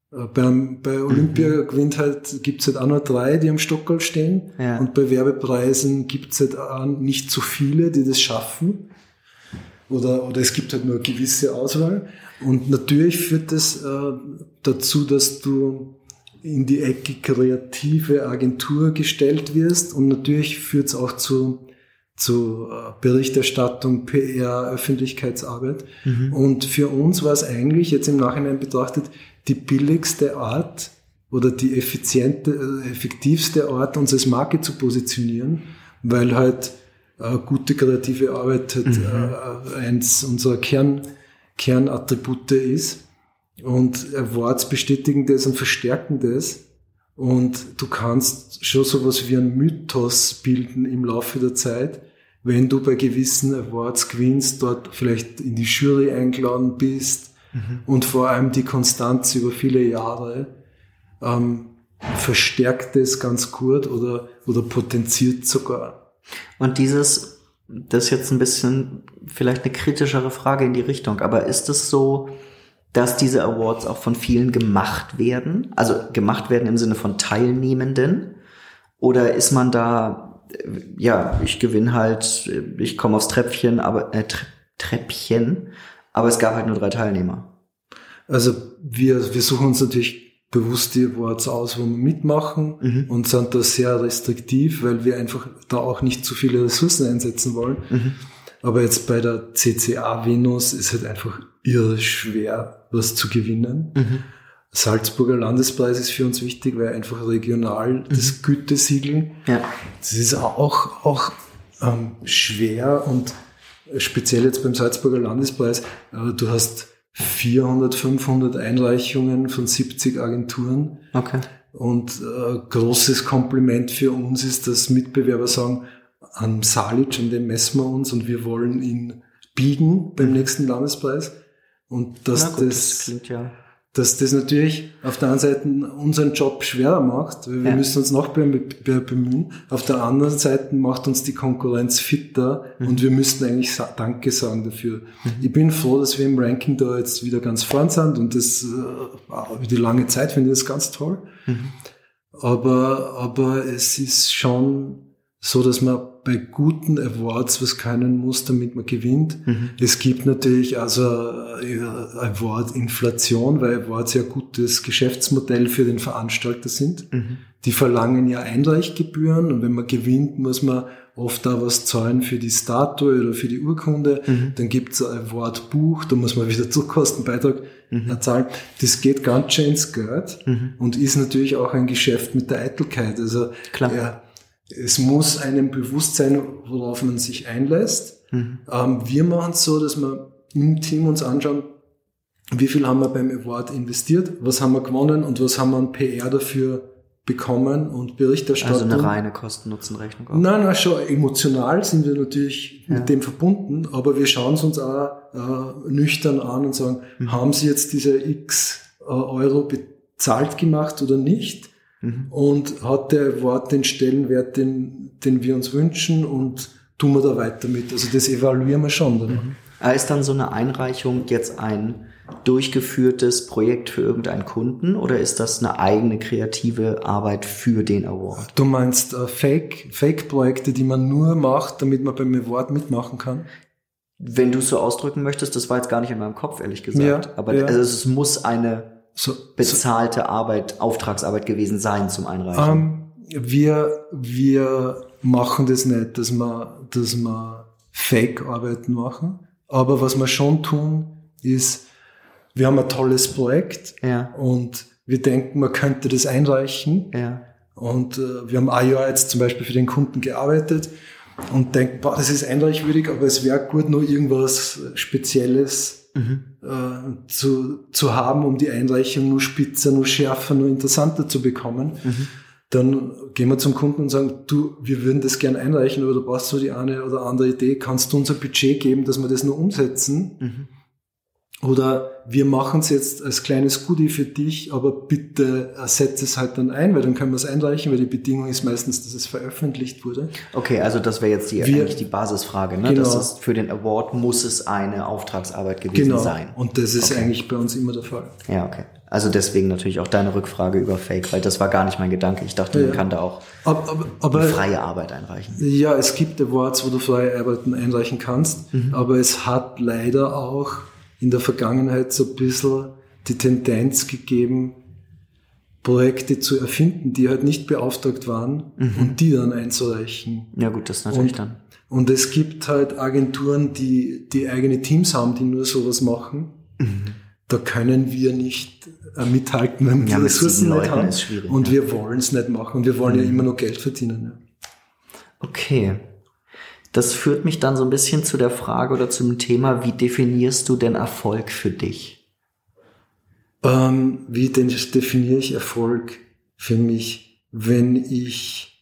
Bei Olympia gibt's halt auch nur 3, die am Stockerl stehen. Ja. Und bei Werbepreisen gibt's halt auch nicht so viele, die das schaffen. Oder es gibt halt nur eine gewisse Auswahl. Und natürlich führt das dazu, dass du in die Ecke kreative Agentur gestellt wirst. Und natürlich führt es auch zu Berichterstattung, PR, Öffentlichkeitsarbeit. Und für uns war es eigentlich jetzt im Nachhinein betrachtet die billigste Art oder die effektivste Art, uns als Marke zu positionieren, weil halt gute kreative Arbeit halt eins unserer Kernattribute ist. Und Awards bestätigen das und verstärken das. Und du kannst schon sowas wie einen Mythos bilden im Laufe der Zeit, wenn du bei gewissen Awards gewinnst, dort vielleicht in die Jury eingeladen bist und vor allem die Konstanz über viele Jahre verstärkt es ganz gut oder potenziert sogar. Und das ist jetzt ein bisschen vielleicht eine kritischere Frage in die Richtung, aber ist es so, dass diese Awards auch von vielen gemacht werden? Also gemacht werden im Sinne von Teilnehmenden? Oder ist man da, ich gewinne halt, ich komme aufs Treppchen, aber es gab halt nur 3 Teilnehmer? Also wir suchen uns natürlich bewusst die Awards aus, wo wir mitmachen und sind da sehr restriktiv, weil wir einfach da auch nicht zu viele Ressourcen einsetzen wollen. Aber jetzt bei der CCA Venus ist halt einfach irre schwer, was zu gewinnen. Salzburger Landespreis ist für uns wichtig, weil einfach regional das Gütesiegel, das ist auch schwer und speziell jetzt beim Salzburger Landespreis, du hast 400, 500 Einreichungen von 70 Agenturen. Okay. Und großes Kompliment für uns ist, dass Mitbewerber sagen, an Salic, an dem messen wir uns und wir wollen ihn biegen beim nächsten Landespreis. Und das klingt dass das natürlich auf der einen Seite unseren Job schwerer macht, weil wir müssen uns noch bemühen. Auf der anderen Seite macht uns die Konkurrenz fitter und wir müssten eigentlich Danke sagen dafür. Ich bin froh, dass wir im Ranking da jetzt wieder ganz vorn sind und das über die lange Zeit finde ich das ganz toll. Aber es ist schon so, dass man bei guten Awards was können muss, damit man gewinnt. Es gibt natürlich also Award-Inflation, weil Awards ja gutes Geschäftsmodell für den Veranstalter sind. Die verlangen ja Einreichgebühren und wenn man gewinnt, muss man oft da was zahlen für die Statue oder für die Urkunde. Dann gibt's ein Award-Buch, da muss man wieder Zugkostenbeitrag zahlen. Das geht ganz schön ins Geld und ist natürlich auch ein Geschäft mit der Eitelkeit. Also klar. Es muss einem bewusst sein, worauf man sich einlässt. Wir machen es so, dass wir im Team uns anschauen, wie viel haben wir beim Award investiert, was haben wir gewonnen und was haben wir an PR dafür bekommen und Berichterstattung. Also eine reine Kosten-Nutzen-Rechnung auch. Nein, schon emotional sind wir natürlich mit dem verbunden, aber wir schauen es uns auch nüchtern an und sagen, haben Sie jetzt diese X Euro bezahlt gemacht oder nicht? Und hat der Award den Stellenwert, den wir uns wünschen und tun wir da weiter mit. Also das evaluieren wir schon danach. Ist dann so eine Einreichung jetzt ein durchgeführtes Projekt für irgendeinen Kunden oder ist das eine eigene kreative Arbeit für den Award? Du meinst Fake-Projekte, die man nur macht, damit man beim Award mitmachen kann? Wenn du es so ausdrücken möchtest, das war jetzt gar nicht in meinem Kopf, ehrlich gesagt. Aber also es muss eine bezahlte Arbeit, Auftragsarbeit gewesen sein zum Einreichen. Wir machen das nicht, dass wir Fake-Arbeiten machen. Aber was wir schon tun, ist, wir haben ein tolles Projekt und wir denken, man könnte das einreichen. Und wir haben ein Jahr jetzt zum Beispiel für den Kunden gearbeitet und denken, das ist einreichwürdig, aber es wäre gut, noch irgendwas Spezielles zu haben, um die Einreichung nur spitzer, nur schärfer, nur interessanter zu bekommen. Dann gehen wir zum Kunden und sagen, wir würden das gerne einreichen, aber du brauchst so die eine oder andere Idee, kannst du uns ein Budget geben, dass wir das nur umsetzen? Oder wir machen es jetzt als kleines Goodie für dich, aber bitte setz es halt dann ein, weil dann können wir es einreichen, weil die Bedingung ist meistens, dass es veröffentlicht wurde. Okay, also das wäre jetzt eigentlich die Basisfrage, ne? Genau. Das ist für den Award muss es eine Auftragsarbeit gewesen sein. Und das ist eigentlich bei uns immer der Fall. Ja, okay. Also deswegen natürlich auch deine Rückfrage über Fake, weil das war gar nicht mein Gedanke. Ich dachte, man kann da auch aber freie Arbeit einreichen. Ja, es gibt Awards, wo du freie Arbeiten einreichen kannst, aber es hat leider auch in der Vergangenheit so ein bisschen die Tendenz gegeben, Projekte zu erfinden, die halt nicht beauftragt waren und die dann einzureichen. Ja gut, das natürlich dann. Und es gibt halt Agenturen, die eigene Teams haben, die nur sowas machen. Da können wir nicht mithalten, wenn wir die Ressourcen nicht haben. Ist schwierig, und wir wollen es nicht machen. Und wir wollen ja immer nur Geld verdienen. Ja. Okay. Das führt mich dann so ein bisschen zu der Frage oder zum Thema, wie definierst du denn Erfolg für dich? Wie definiere ich Erfolg für mich? Wenn ich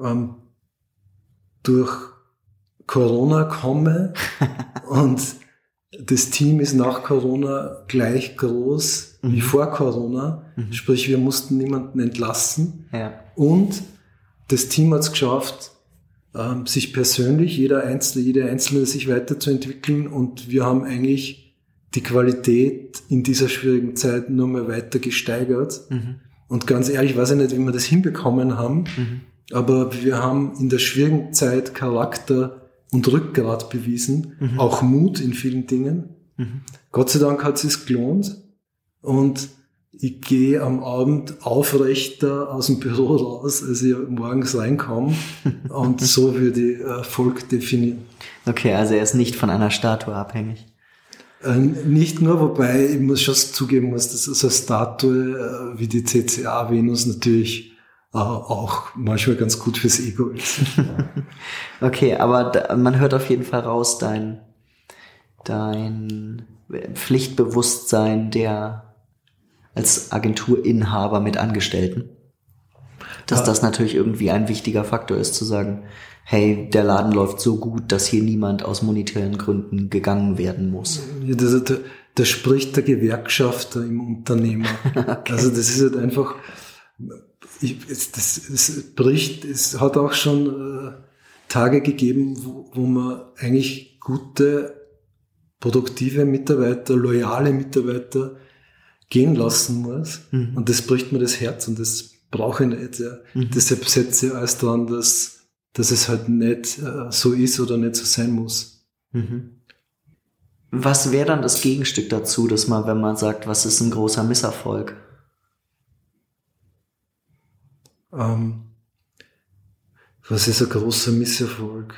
durch Corona komme und das Team ist nach Corona gleich groß wie vor Corona. Sprich, wir mussten niemanden entlassen. Ja. Und das Team hat es geschafft, sich persönlich, jede Einzelne sich weiterzuentwickeln. Und wir haben eigentlich die Qualität in dieser schwierigen Zeit nur mal weiter gesteigert. Und ganz ehrlich, weiß ich nicht, wie wir das hinbekommen haben. Aber wir haben in der schwierigen Zeit Charakter und Rückgrat bewiesen, auch Mut in vielen Dingen. Gott sei Dank hat es sich gelohnt und ich gehe am Abend aufrechter aus dem Büro raus, als ich morgens reinkomme und so würde ich Erfolg definieren. Okay, also er ist nicht von einer Statue abhängig. Nicht nur, wobei ich muss schon zugeben, dass so eine Statue wie die CCA Venus natürlich auch manchmal ganz gut fürs Ego ist. Okay, aber man hört auf jeden Fall raus, dein Pflichtbewusstsein der als Agenturinhaber mit Angestellten. Dass das natürlich irgendwie ein wichtiger Faktor ist, zu sagen, hey, der Laden läuft so gut, dass hier niemand aus monetären Gründen gegangen werden muss. Ja, da spricht der Gewerkschafter im Unternehmer. Okay. Also das ist halt einfach... Es hat auch schon Tage gegeben, wo man eigentlich gute, produktive Mitarbeiter, loyale Mitarbeiter gehen lassen muss. Und das bricht mir das Herz und das brauche ich nicht. Ja. Deshalb setze ich alles dran, dass es halt nicht so ist oder nicht so sein muss. Was wäre dann das Gegenstück dazu, dass man, wenn man sagt, was ist ein großer Misserfolg? Was ist ein großer Misserfolg?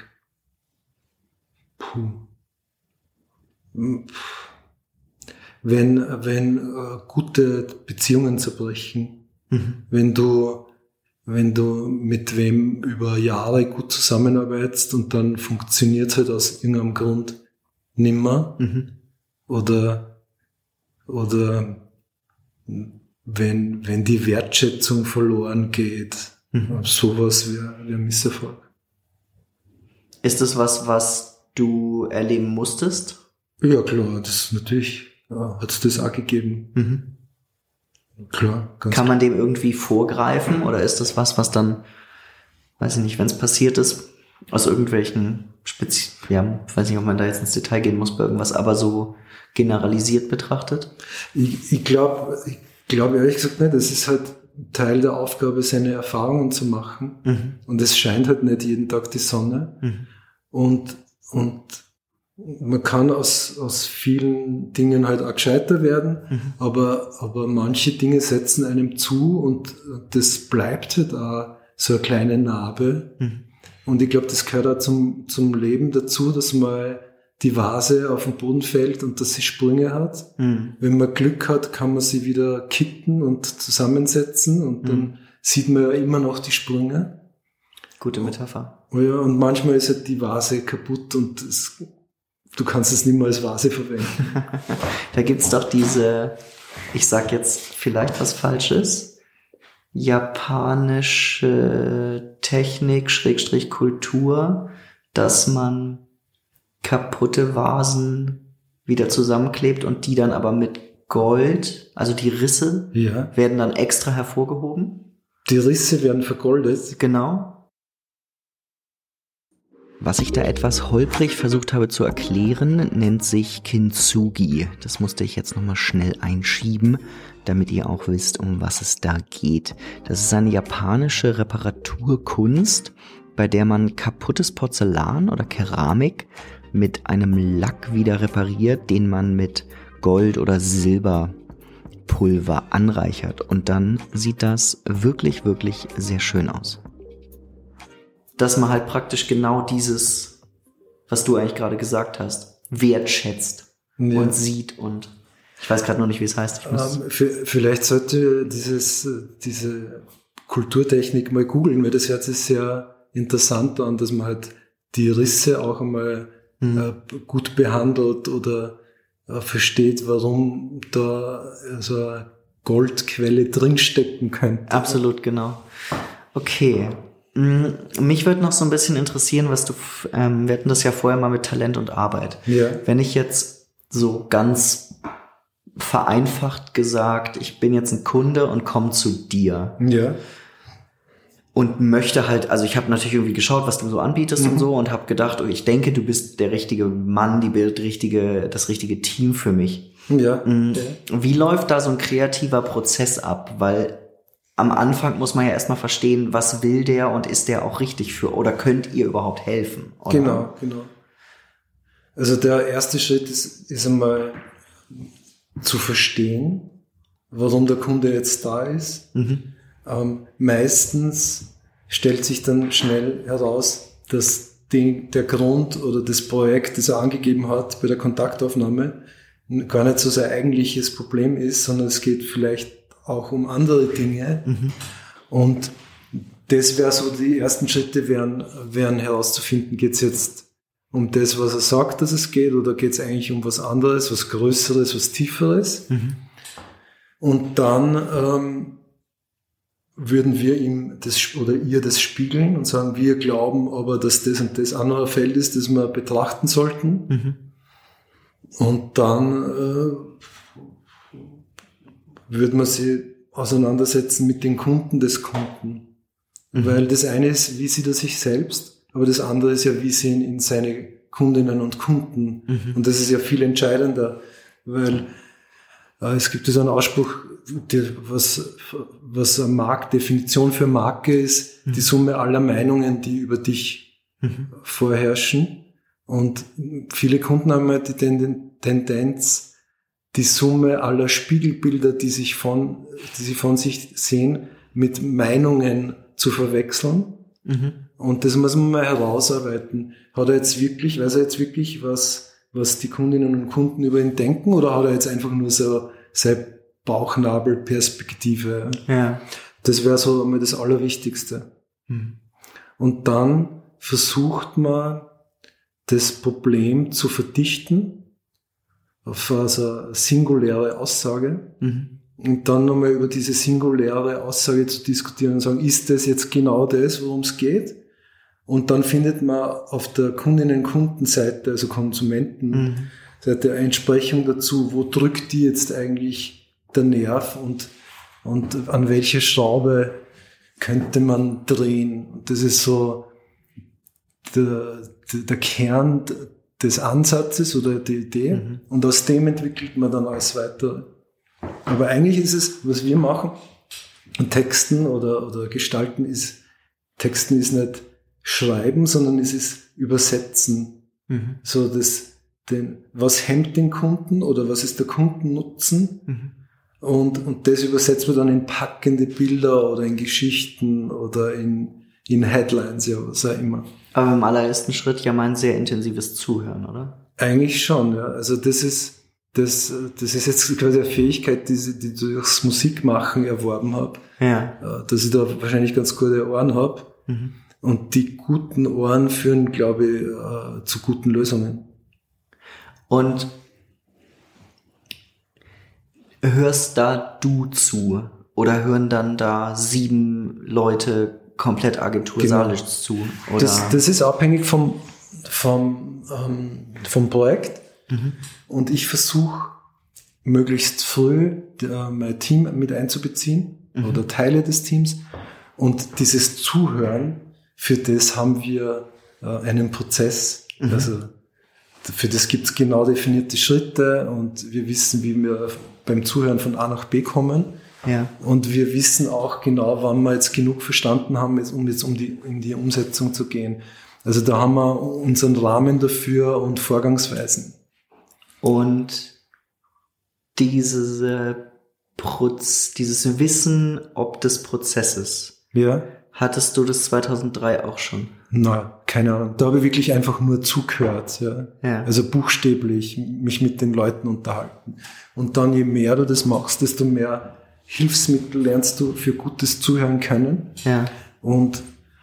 Wenn gute Beziehungen zerbrechen, wenn du mit wem über Jahre gut zusammenarbeitest und dann funktioniert es halt aus irgendeinem Grund nimmer, oder wenn die Wertschätzung verloren geht, sowas wäre ein Misserfolg. Ist das was du erleben musstest? Ja, klar, das natürlich hat es das auch gegeben. Klar. Kann man dem irgendwie vorgreifen oder ist das was dann, weiß ich nicht, wenn es passiert ist, aus irgendwelchen weiß nicht, ob man da jetzt ins Detail gehen muss bei irgendwas, aber so generalisiert betrachtet? Ich glaube ehrlich gesagt nicht, das ist halt Teil der Aufgabe, seine Erfahrungen zu machen. Und es scheint halt nicht jeden Tag die Sonne. Und man kann aus vielen Dingen halt auch gescheiter werden, aber manche Dinge setzen einem zu und das bleibt halt auch so eine kleine Narbe. Und ich glaube, das gehört auch zum Leben dazu, dass mal die Vase auf den Boden fällt und dass sie Sprünge hat. Wenn man Glück hat, kann man sie wieder kitten und zusammensetzen und dann sieht man ja immer noch die Sprünge. Gute Metapher. Oh ja, und manchmal ist halt die Vase kaputt und du kannst es nicht mehr als Vase verwenden. Da gibt's doch diese, ich sag jetzt vielleicht was Falsches, japanische Technik, / Kultur, dass man kaputte Vasen wieder zusammenklebt und die dann aber mit Gold, also die Risse, werden dann extra hervorgehoben. Die Risse werden vergoldet. Genau. Was ich da etwas holprig versucht habe zu erklären, nennt sich Kintsugi. Das musste ich jetzt nochmal schnell einschieben. damit ihr auch wisst, um was es da geht. Das ist eine japanische Reparaturkunst, bei der man kaputtes Porzellan oder Keramik mit einem Lack wieder repariert, den man mit Gold- oder Silberpulver anreichert. Und dann sieht das wirklich, wirklich sehr schön aus. Dass man halt praktisch genau dieses, was du eigentlich gerade gesagt hast, wertschätzt und sieht und ich weiß gerade noch nicht, wie es heißt. Vielleicht sollte diese Kulturtechnik mal googeln, weil das hört sich sehr interessant an, dass man halt die Risse auch einmal gut behandelt oder versteht, warum da so eine Goldquelle drinstecken könnte. Absolut, genau. Okay. Mich würde noch so ein bisschen interessieren, was wir hatten das ja vorher mal mit Talent und Arbeit. Ja. Wenn ich jetzt so ganz vereinfacht gesagt, ich bin jetzt ein Kunde und komme zu dir. Ja. Und möchte halt, also ich habe natürlich irgendwie geschaut, was du so anbietest und so und habe gedacht, ich denke, du bist der richtige Mann, das richtige Team für mich. Ja. Wie läuft da so ein kreativer Prozess ab? Weil am Anfang muss man ja erstmal verstehen, was will der und ist der auch richtig für, oder könnt ihr überhaupt helfen? Oder? Genau. Also der erste Schritt ist einmal zu verstehen, warum der Kunde jetzt da ist. Meistens stellt sich dann schnell heraus, dass der Grund oder das Projekt, das er angegeben hat bei der Kontaktaufnahme, gar nicht so sein eigentliches Problem ist, sondern es geht vielleicht auch um andere Dinge. Und das wäre so, die ersten Schritte wären herauszufinden, geht es jetzt um das, was er sagt, dass es geht, oder geht es eigentlich um was anderes, was Größeres, was Tieferes? Und dann würden wir ihm ihr das spiegeln und sagen, wir glauben aber, dass das und das auch noch ein Feld ist, das wir betrachten sollten. Und dann würde man sich auseinandersetzen mit den Kunden des Kunden. Weil das eine ist, wie sieht er sich selbst, aber das andere ist ja, wie sehen ihn seine Kundinnen und Kunden. Und das ist ja viel entscheidender, weil es gibt so einen Ausspruch, was eine Definition für Marke ist, die Summe aller Meinungen, die über dich vorherrschen. Und viele Kunden haben halt die Tendenz, die Summe aller Spiegelbilder, die sie von sich sehen, mit Meinungen zu verwechseln. Und das muss man mal herausarbeiten. Weiß er jetzt wirklich, was die Kundinnen und Kunden über ihn denken, oder hat er jetzt einfach nur so seine Bauchnabelperspektive? Ja. Das wäre so einmal das Allerwichtigste. Und dann versucht man, das Problem zu verdichten auf eine singuläre Aussage und dann nochmal über diese singuläre Aussage zu diskutieren und sagen, ist das jetzt genau das, worum es geht? Und dann findet man auf der Kundinnen-Kundenseite, also Konsumentenseite, eine Entsprechung dazu, wo drückt die jetzt eigentlich der Nerv und an welche Schraube könnte man drehen. Und das ist so der Kern des Ansatzes oder der Idee. Und aus dem entwickelt man dann alles weiter. Aber eigentlich ist es, was wir machen, Texten oder Gestalten Texten ist nicht Schreiben, sondern es ist Übersetzen. So was hemmt den Kunden oder was ist der Kundennutzen? Und das übersetzt man dann in packende Bilder oder in Geschichten oder in Headlines, ja, was auch immer. Aber im allerersten Schritt ja mal ein sehr intensives Zuhören, oder? Eigentlich schon, ja. Also das ist jetzt quasi eine Fähigkeit, die ich durchs Musikmachen erworben habe. Ja. Dass ich da wahrscheinlich ganz gute Ohren habe. Und die guten Ohren führen, glaube ich, zu guten Lösungen. Und hörst da du zu? Oder hören dann da 7 Leute komplett agentursalisch zu? Oder? Das ist abhängig vom Projekt. Und ich versuche möglichst früh mein Team mit einzubeziehen oder Teile des Teams. Und dieses Zuhören, für das haben wir einen Prozess. Also für das gibt es genau definierte Schritte und wir wissen, wie wir beim Zuhören von A nach B kommen. Ja. Und wir wissen auch genau, wann wir jetzt genug verstanden haben, um in die Umsetzung zu gehen. Also da haben wir unseren Rahmen dafür und Vorgangsweisen. Und dieses Wissen ob des Prozesses, ja. Hattest du das 2003 auch schon? Na, keine Ahnung. Da habe ich wirklich einfach nur zugehört. Ja. Ja. Also buchstäblich mich mit den Leuten unterhalten. Und dann, je mehr du das machst, desto mehr Hilfsmittel lernst du für gutes Zuhören können. Ja. Und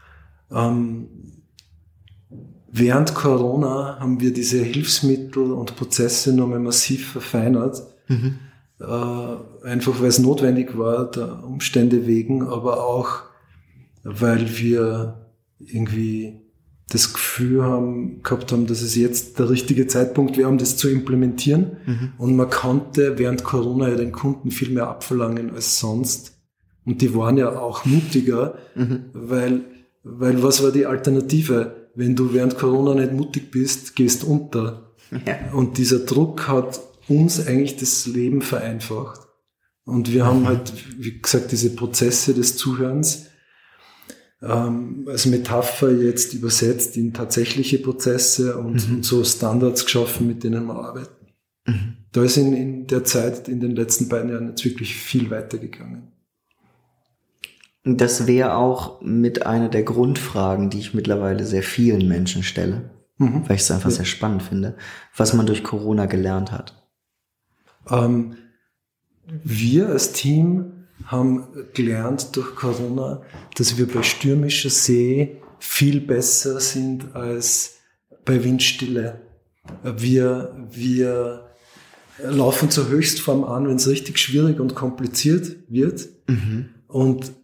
während Corona haben wir diese Hilfsmittel und Prozesse nochmal massiv verfeinert. Mhm. Einfach weil es notwendig war, der Umstände wegen, aber auch weil wir irgendwie das Gefühl gehabt haben, dass es jetzt der richtige Zeitpunkt wäre, um das zu implementieren. Mhm. Und man konnte während Corona ja den Kunden viel mehr abverlangen als sonst. Und die waren ja auch mutiger, weil was war die Alternative? Wenn du während Corona nicht mutig bist, gehst unter. Ja. Und dieser Druck hat uns eigentlich das Leben vereinfacht. Und wir haben halt, wie gesagt, diese Prozesse des Zuhörens als Metapher jetzt übersetzt in tatsächliche Prozesse und so Standards geschaffen, mit denen wir arbeiten. Mhm. Da ist in der Zeit, in den letzten beiden Jahren jetzt wirklich viel weitergegangen. Das wäre auch mit einer der Grundfragen, die ich mittlerweile sehr vielen Menschen stelle, weil ich es einfach sehr spannend finde, was man durch Corona gelernt hat. Wir als Team haben gelernt durch Corona, dass wir bei stürmischer See viel besser sind als bei Windstille. Wir laufen zur Höchstform an, wenn es richtig schwierig und kompliziert wird. Mhm. Und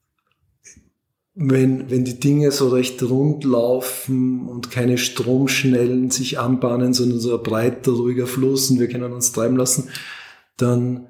wenn die Dinge so recht rund laufen und keine Stromschnellen sich anbahnen, sondern so ein breiter, ruhiger Fluss und wir können uns treiben lassen, dann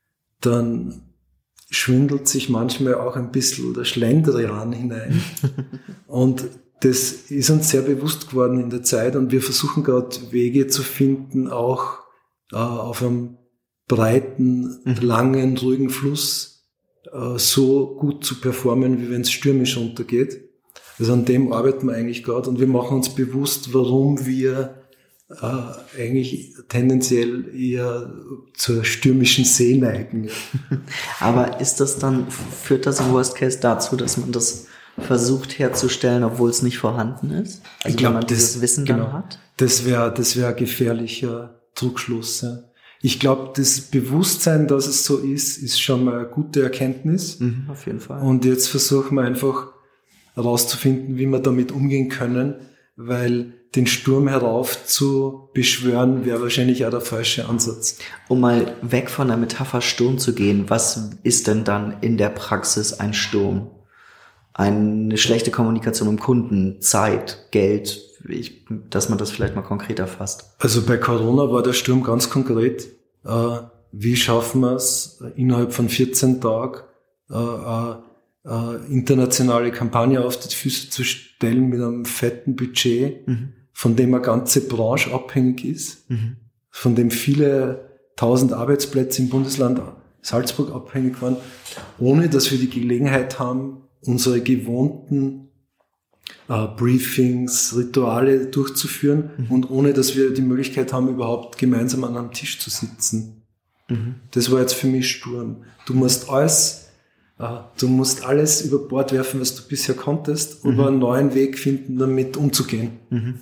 schwindelt sich manchmal auch ein bisschen der Schlendrian hinein. Und das ist uns sehr bewusst geworden in der Zeit und wir versuchen gerade Wege zu finden, auch auf einem breiten, langen, ruhigen Fluss so gut zu performen, wie wenn es stürmisch runtergeht. Also an dem arbeiten wir eigentlich gerade und wir machen uns bewusst, warum wir eigentlich tendenziell eher zur stürmischen See neigen. Aber führt das im Worst Case dazu, dass man das versucht herzustellen, obwohl es nicht vorhanden ist? Also ich glaube, dieses Wissen dann hat? Das wäre ein gefährlicher Trugschluss. Ja. Ich glaube, das Bewusstsein, dass es so ist schon mal eine gute Erkenntnis. Auf jeden Fall. Und jetzt versuchen wir einfach herauszufinden, wie wir damit umgehen können, weil den Sturm herauf zu beschwören, wäre wahrscheinlich auch der falsche Ansatz. Um mal weg von der Metapher Sturm zu gehen, was ist denn dann in der Praxis ein Sturm? Eine schlechte Kommunikation mit dem Kunden, Zeit, Geld, dass man das vielleicht mal konkreter fasst. Also bei Corona war der Sturm ganz konkret. Wie schaffen wir es, innerhalb von 14 Tagen internationale Kampagne auf die Füße zu stellen mit einem fetten Budget, von dem eine ganze Branche abhängig ist, von dem viele 1000 Arbeitsplätze im Bundesland Salzburg abhängig waren, ohne dass wir die Gelegenheit haben, unsere gewohnten Briefings, Rituale durchzuführen und ohne dass wir die Möglichkeit haben, überhaupt gemeinsam an einem Tisch zu sitzen. Das war jetzt für mich Sturm. Du musst alles über Bord werfen, was du bisher konntest, aber einen neuen Weg finden, damit umzugehen.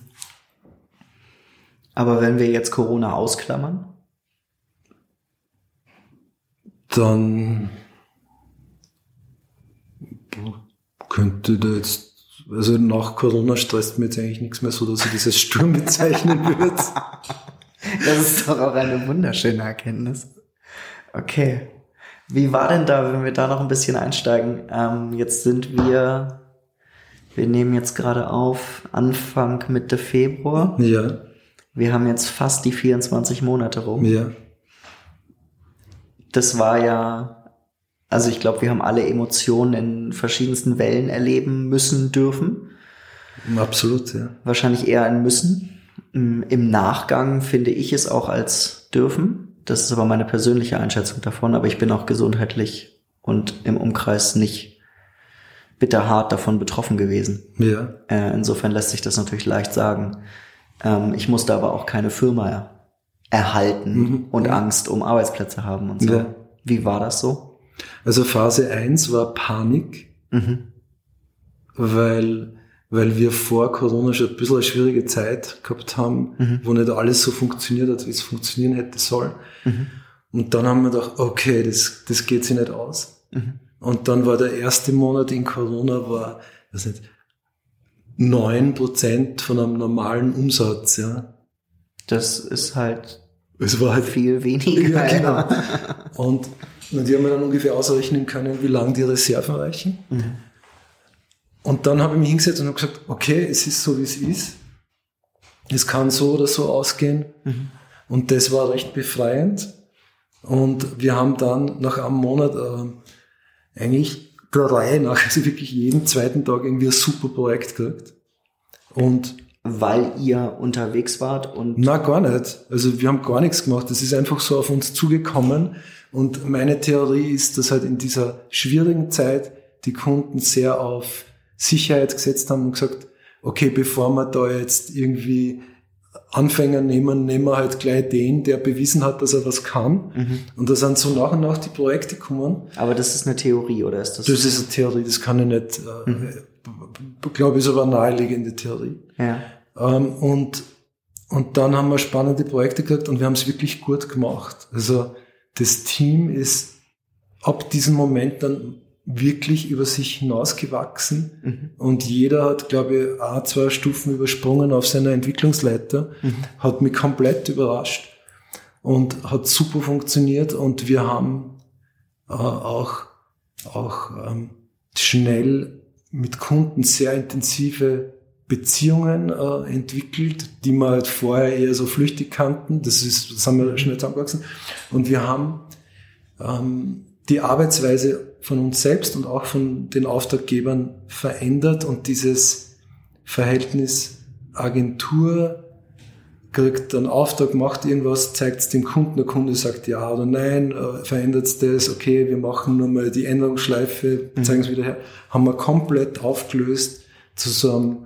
Aber wenn wir jetzt Corona ausklammern? Dann könnte da jetzt, also nach Corona stresst mir jetzt eigentlich nichts mehr so, dass ich dieses Sturm bezeichnen würde. Das ist doch auch eine wunderschöne Erkenntnis. Okay. Wie war denn da, wenn wir da noch ein bisschen einsteigen? Jetzt sind wir nehmen jetzt gerade auf Anfang Mitte Februar. Ja. Wir haben jetzt fast die 24 Monate rum. Ja. Das war ja, also ich glaube, wir haben alle Emotionen in verschiedensten Wellen erleben müssen, dürfen. Absolut, ja. Wahrscheinlich eher ein Müssen. Im Nachgang finde ich es auch als dürfen. Das ist aber meine persönliche Einschätzung davon, aber ich bin auch gesundheitlich und im Umkreis nicht bitterhart davon betroffen gewesen. Ja. Insofern lässt sich das natürlich leicht sagen. Ich musste aber auch keine Firma erhalten und Angst um Arbeitsplätze haben und so. Ja. Wie war das so? Also Phase 1 war Panik, weil wir vor Corona schon ein bisschen eine schwierige Zeit gehabt haben, wo nicht alles so funktioniert hat, wie es funktionieren hätte sollen. Und dann haben wir gedacht, okay, das geht sich nicht aus. Und dann war der erste Monat in Corona, war, weiß nicht, 9% von einem normalen Umsatz, ja. Das ist halt, es war halt viel weniger. Ja, genau. Und die haben mir dann ungefähr ausrechnen können, wie lange die Reserven reichen. Und dann habe ich mich hingesetzt und habe gesagt, okay, es ist so, wie es ist. Es kann so oder so ausgehen. Und das war recht befreiend. Und wir haben dann nach einem Monat eigentlich der Reihe nach, also wirklich jeden zweiten Tag irgendwie ein super Projekt gekriegt. Und weil ihr unterwegs wart und... Na, gar nicht. Also wir haben gar nichts gemacht. Das ist einfach so auf uns zugekommen. Und meine Theorie ist, dass halt in dieser schwierigen Zeit die Kunden sehr auf Sicherheit gesetzt haben und gesagt, okay, bevor wir da jetzt irgendwie Anfänger nehmen wir halt gleich den, der bewiesen hat, dass er was kann. Und da sind so nach und nach die Projekte gekommen. Aber das ist eine Theorie, oder ist das? Das ist eine Theorie, das kann ich nicht, glaube ich, ist aber eine naheliegende Theorie. Ja. Und dann haben wir spannende Projekte gekriegt und wir haben es wirklich gut gemacht. Also das Team ist ab diesem Moment dann wirklich über sich hinausgewachsen und jeder hat, glaube ich, 2 Stufen übersprungen auf seiner Entwicklungsleiter, hat mich komplett überrascht und hat super funktioniert und wir haben auch schnell mit Kunden sehr intensive Beziehungen entwickelt, die wir halt vorher eher so flüchtig kannten. Das haben wir schnell zusammengewachsen. Und wir haben die Arbeitsweise von uns selbst und auch von den Auftraggebern verändert und dieses Verhältnis Agentur kriegt einen Auftrag, macht irgendwas, zeigt es dem Kunden, der Kunde sagt ja oder nein, verändert es das, okay, wir machen nur mal die Änderungsschleife, zeigen es wieder her, haben wir komplett aufgelöst zu so einem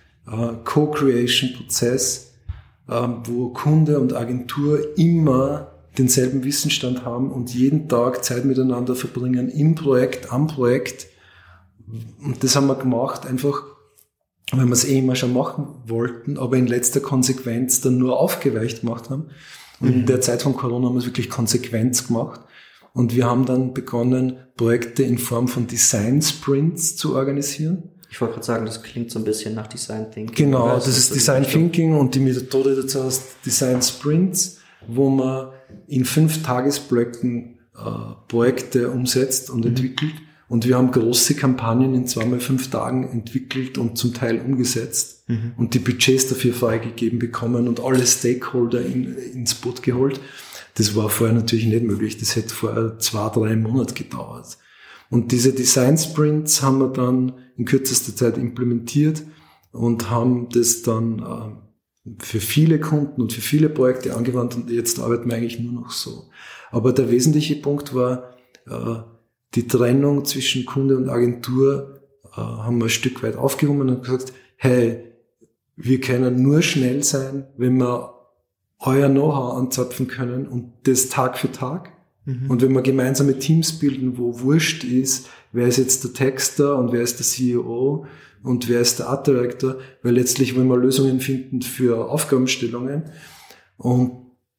Co-Creation-Prozess, wo Kunde und Agentur immer denselben Wissensstand haben und jeden Tag Zeit miteinander verbringen im Projekt, am Projekt. Und das haben wir gemacht, einfach, weil wir es immer schon machen wollten, aber in letzter Konsequenz dann nur aufgeweicht gemacht haben. Und in der Zeit von Corona haben wir es wirklich konsequent gemacht. Und wir haben dann begonnen, Projekte in Form von Design Sprints zu organisieren. Ich wollte gerade sagen, das klingt so ein bisschen nach Design Thinking. Genau, das ist Design Thinking und die Methode dazu heißt Design Sprints, wo man in 5 Tagesblöcken Projekte umsetzt und entwickelt. Und wir haben große Kampagnen in 2x5 Tagen entwickelt und zum Teil umgesetzt und die Budgets dafür freigegeben bekommen und alle Stakeholder ins Boot geholt. Das war vorher natürlich nicht möglich. Das hätte vorher 2-3 Monate gedauert. Und diese Design Sprints haben wir dann in kürzester Zeit implementiert und haben das dann für viele Kunden und für viele Projekte angewandt und jetzt arbeiten wir eigentlich nur noch so. Aber der wesentliche Punkt war, die Trennung zwischen Kunde und Agentur haben wir ein Stück weit aufgehoben und gesagt, hey, wir können nur schnell sein, wenn wir euer Know-how anzapfen können und das Tag für Tag. Und wenn wir gemeinsame Teams bilden, wo wurscht ist, wer ist jetzt der Texter und wer ist der CEO und wer ist der Art Director, weil letztlich wollen wir Lösungen finden für Aufgabenstellungen. Und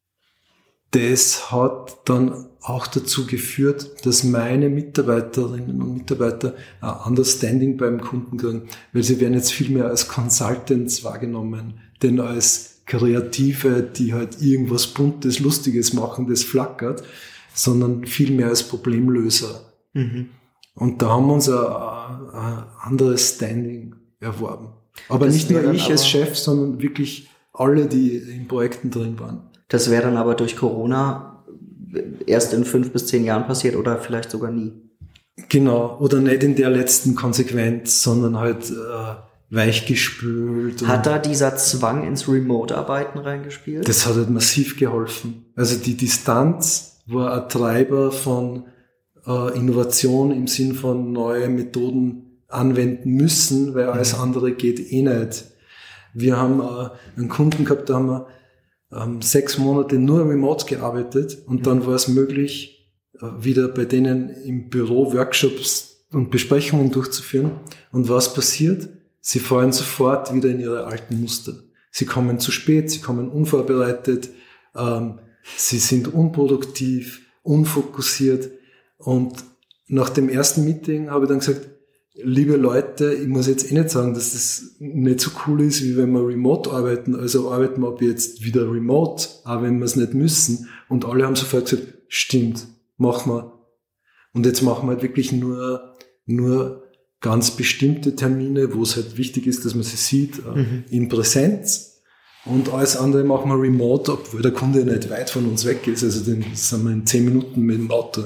das hat dann auch dazu geführt, dass meine Mitarbeiterinnen und Mitarbeiter ein Understanding beim Kunden kriegen, weil sie werden jetzt viel mehr als Consultants wahrgenommen, denn als Kreative, die halt irgendwas Buntes, Lustiges machen, das flackert, sondern viel mehr als Problemlöser. Und da haben wir uns ein anderes Standing erworben. Aber das nicht nur ich als Chef, sondern wirklich alle, die in Projekten drin waren. Das wäre dann aber durch Corona erst in 5 bis 10 Jahren passiert oder vielleicht sogar nie. Genau, oder nicht in der letzten Konsequenz, sondern halt weichgespült. Hat da dieser Zwang ins Remote-Arbeiten reingespielt? Das hat halt massiv geholfen. Also die Distanz war ein Treiber von Innovation im Sinn von neue Methoden anwenden müssen, weil alles andere geht eh nicht. Wir haben einen Kunden gehabt, da haben wir 6 Monate nur remote gearbeitet und dann war es möglich, wieder bei denen im Büro Workshops und Besprechungen durchzuführen. Und was passiert? Sie fallen sofort wieder in ihre alten Muster. Sie kommen zu spät, sie kommen unvorbereitet, sie sind unproduktiv, unfokussiert. Und nach dem ersten Meeting habe ich dann gesagt, liebe Leute, ich muss jetzt nicht sagen, dass das nicht so cool ist, wie wenn wir remote arbeiten. Also arbeiten wir ab jetzt wieder remote, auch wenn wir es nicht müssen. Und alle haben sofort gesagt, stimmt, machen wir. Und jetzt machen wir halt wirklich nur ganz bestimmte Termine, wo es halt wichtig ist, dass man sie sieht, in Präsenz. Und alles andere machen wir remote, obwohl der Kunde nicht weit von uns weg ist. Also den sind wir in 10 Minuten mit dem Auto.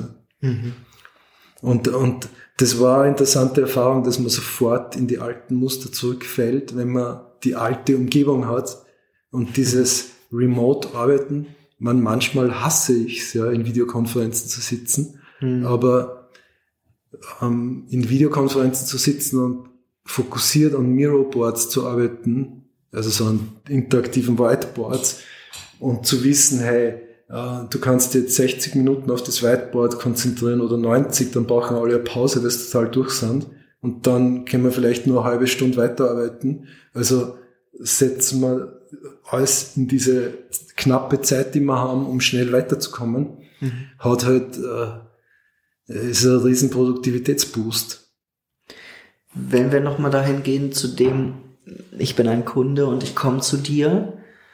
Und das war eine interessante Erfahrung, dass man sofort in die alten Muster zurückfällt, wenn man die alte Umgebung hat. Und dieses Remote-Arbeiten, manchmal hasse ich es, ja, in Videokonferenzen zu sitzen, aber in Videokonferenzen zu sitzen und fokussiert an Miro-Boards zu arbeiten, also so an interaktiven Whiteboards, und zu wissen, hey, du kannst jetzt 60 Minuten auf das Whiteboard konzentrieren oder 90, dann brauchen alle eine Pause, weil sie total durch sind. Und dann können wir vielleicht nur eine halbe Stunde weiterarbeiten. Also setzen wir alles in diese knappe Zeit, die wir haben, um schnell weiterzukommen. Hat halt, ist ein riesen Produktivitätsboost. Wenn wir nochmal dahin gehen zu dem, ich bin ein Kunde und ich komme zu dir,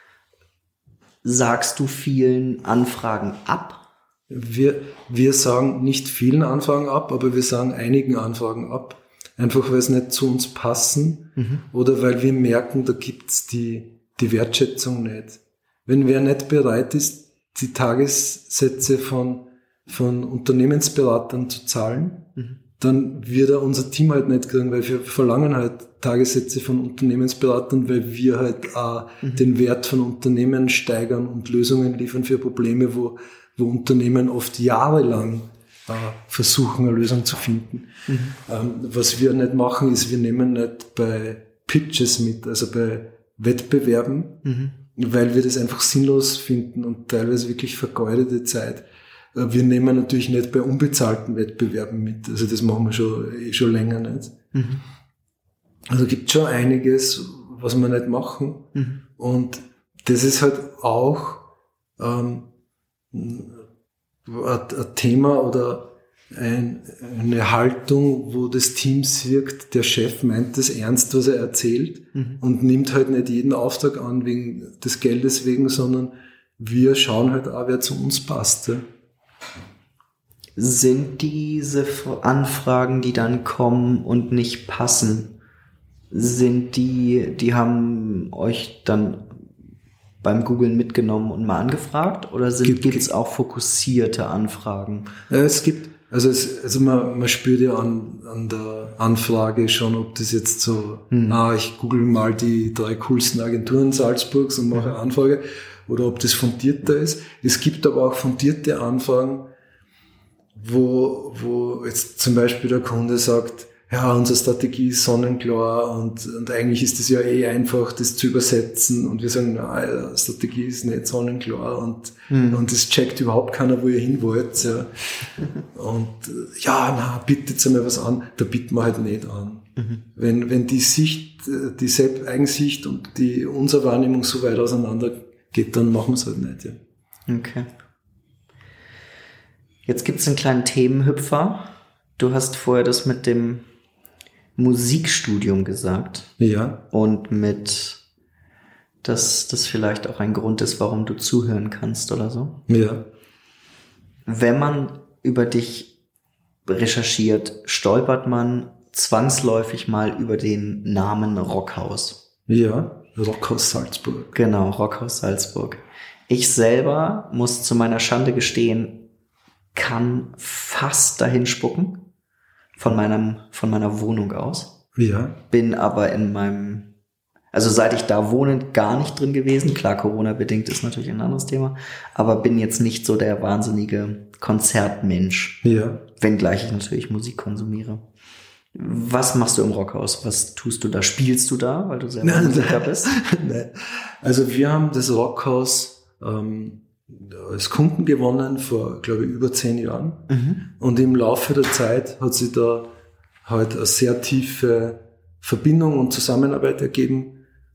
sagst du vielen Anfragen ab? Wir sagen nicht vielen Anfragen ab, aber wir sagen einigen Anfragen ab. Einfach weil es nicht zu uns passen oder weil wir merken, da gibt's die Wertschätzung nicht. Wenn wer nicht bereit ist, die Tagessätze von Unternehmensberatern zu zahlen, dann wird er unser Team halt nicht kriegen, weil wir verlangen halt Tagessätze von Unternehmensberatern, weil wir halt auch den Wert von Unternehmen steigern und Lösungen liefern für Probleme, wo Unternehmen oft jahrelang versuchen, eine Lösung zu finden. Was wir nicht machen, ist, wir nehmen nicht bei Pitches mit, also bei Wettbewerben, weil wir das einfach sinnlos finden und teilweise wirklich vergeudete Zeit. Wir nehmen natürlich nicht bei unbezahlten Wettbewerben mit. Also das machen wir schon länger nicht. Also gibt schon einiges, was wir nicht machen. Und das ist halt auch ein Thema oder eine Haltung, wo das Team wirkt, der Chef meint das ernst, was er erzählt und nimmt halt nicht jeden Auftrag an wegen des Geldes wegen, sondern wir schauen halt auch, wer zu uns passt. Ja. Sind diese Anfragen, die dann kommen und nicht passen, sind die haben euch dann beim Googlen mitgenommen und mal angefragt? Oder gibt's auch fokussierte Anfragen? Ja, es gibt, also man spürt ja an der Anfrage schon, ob das jetzt so, ich google mal die 3 coolsten Agenturen Salzburgs und mache eine Anfrage, oder ob das fundierter ist. Es gibt aber auch fundierte Anfragen, wo jetzt zum Beispiel der Kunde sagt, ja, unsere Strategie ist sonnenklar und eigentlich ist es ja einfach, das zu übersetzen, und wir sagen, nein, Strategie ist nicht sonnenklar und es checkt überhaupt keiner, wo ihr hin wollt. Ja. Und bietet jetzt einmal was an, da bieten wir halt nicht an. Wenn die Sicht, die Eigensicht und unsere Wahrnehmung so weit auseinander geht, dann machen wir es halt nicht. Ja. Okay. Jetzt gibt's einen kleinen Themenhüpfer. Du hast vorher das mit dem Musikstudium gesagt. Ja. Und dass das vielleicht auch ein Grund ist, warum du zuhören kannst oder so. Ja. Wenn man über dich recherchiert, stolpert man zwangsläufig mal über den Namen Rockhaus. Ja, Rockhaus Salzburg. Genau, Rockhaus Salzburg. Ich selber muss zu meiner Schande gestehen, kann fast dahin spucken von meiner Wohnung aus. Ja. Bin aber also seit ich da wohne, gar nicht drin gewesen. Klar, Corona-bedingt ist natürlich ein anderes Thema, aber bin jetzt nicht so der wahnsinnige Konzertmensch. Ja. Wenngleich ich natürlich Musik konsumiere. Was machst du im Rockhaus? Was tust du da? Spielst du da, weil du selber Musiker bist? Nein. Also wir haben das Rockhaus als Kunden gewonnen vor, glaube ich, über 10 Jahren. Und im Laufe der Zeit hat sich da halt eine sehr tiefe Verbindung und Zusammenarbeit ergeben.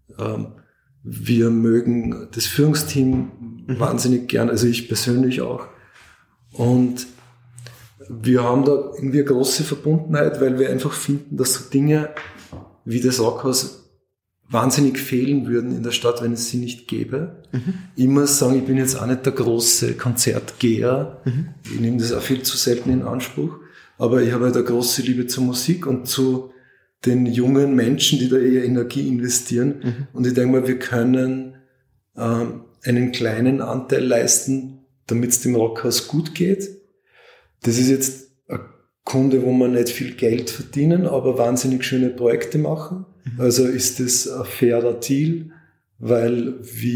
Wir mögen das Führungsteam wahnsinnig gern, also ich persönlich auch. Und wir haben da irgendwie eine große Verbundenheit, weil wir einfach finden, dass so Dinge wie das Rockhaus wahnsinnig fehlen würden in der Stadt, wenn es sie nicht gäbe. Ich muss sagen, ich bin jetzt auch nicht der große Konzertgeher. Ich nehme das auch viel zu selten in Anspruch. Aber ich habe halt eine große Liebe zur Musik und zu den jungen Menschen, die da eher Energie investieren. Und ich denke mal, wir können einen kleinen Anteil leisten, damit es dem Rockhaus gut geht. Das ist jetzt ein Kunde, wo wir nicht viel Geld verdienen, aber wahnsinnig schöne Projekte machen. Also ist das ein fairer Deal, weil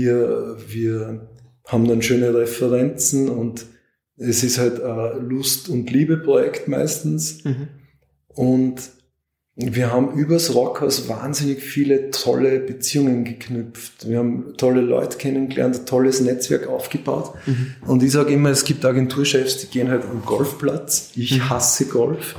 wir haben dann schöne Referenzen und es ist halt ein Lust- und Liebe-Projekt meistens. Und wir haben übers Rockhaus wahnsinnig viele tolle Beziehungen geknüpft. Wir haben tolle Leute kennengelernt, ein tolles Netzwerk aufgebaut. Und ich sage immer, es gibt Agenturchefs, die gehen halt am Golfplatz. Ich hasse Golf.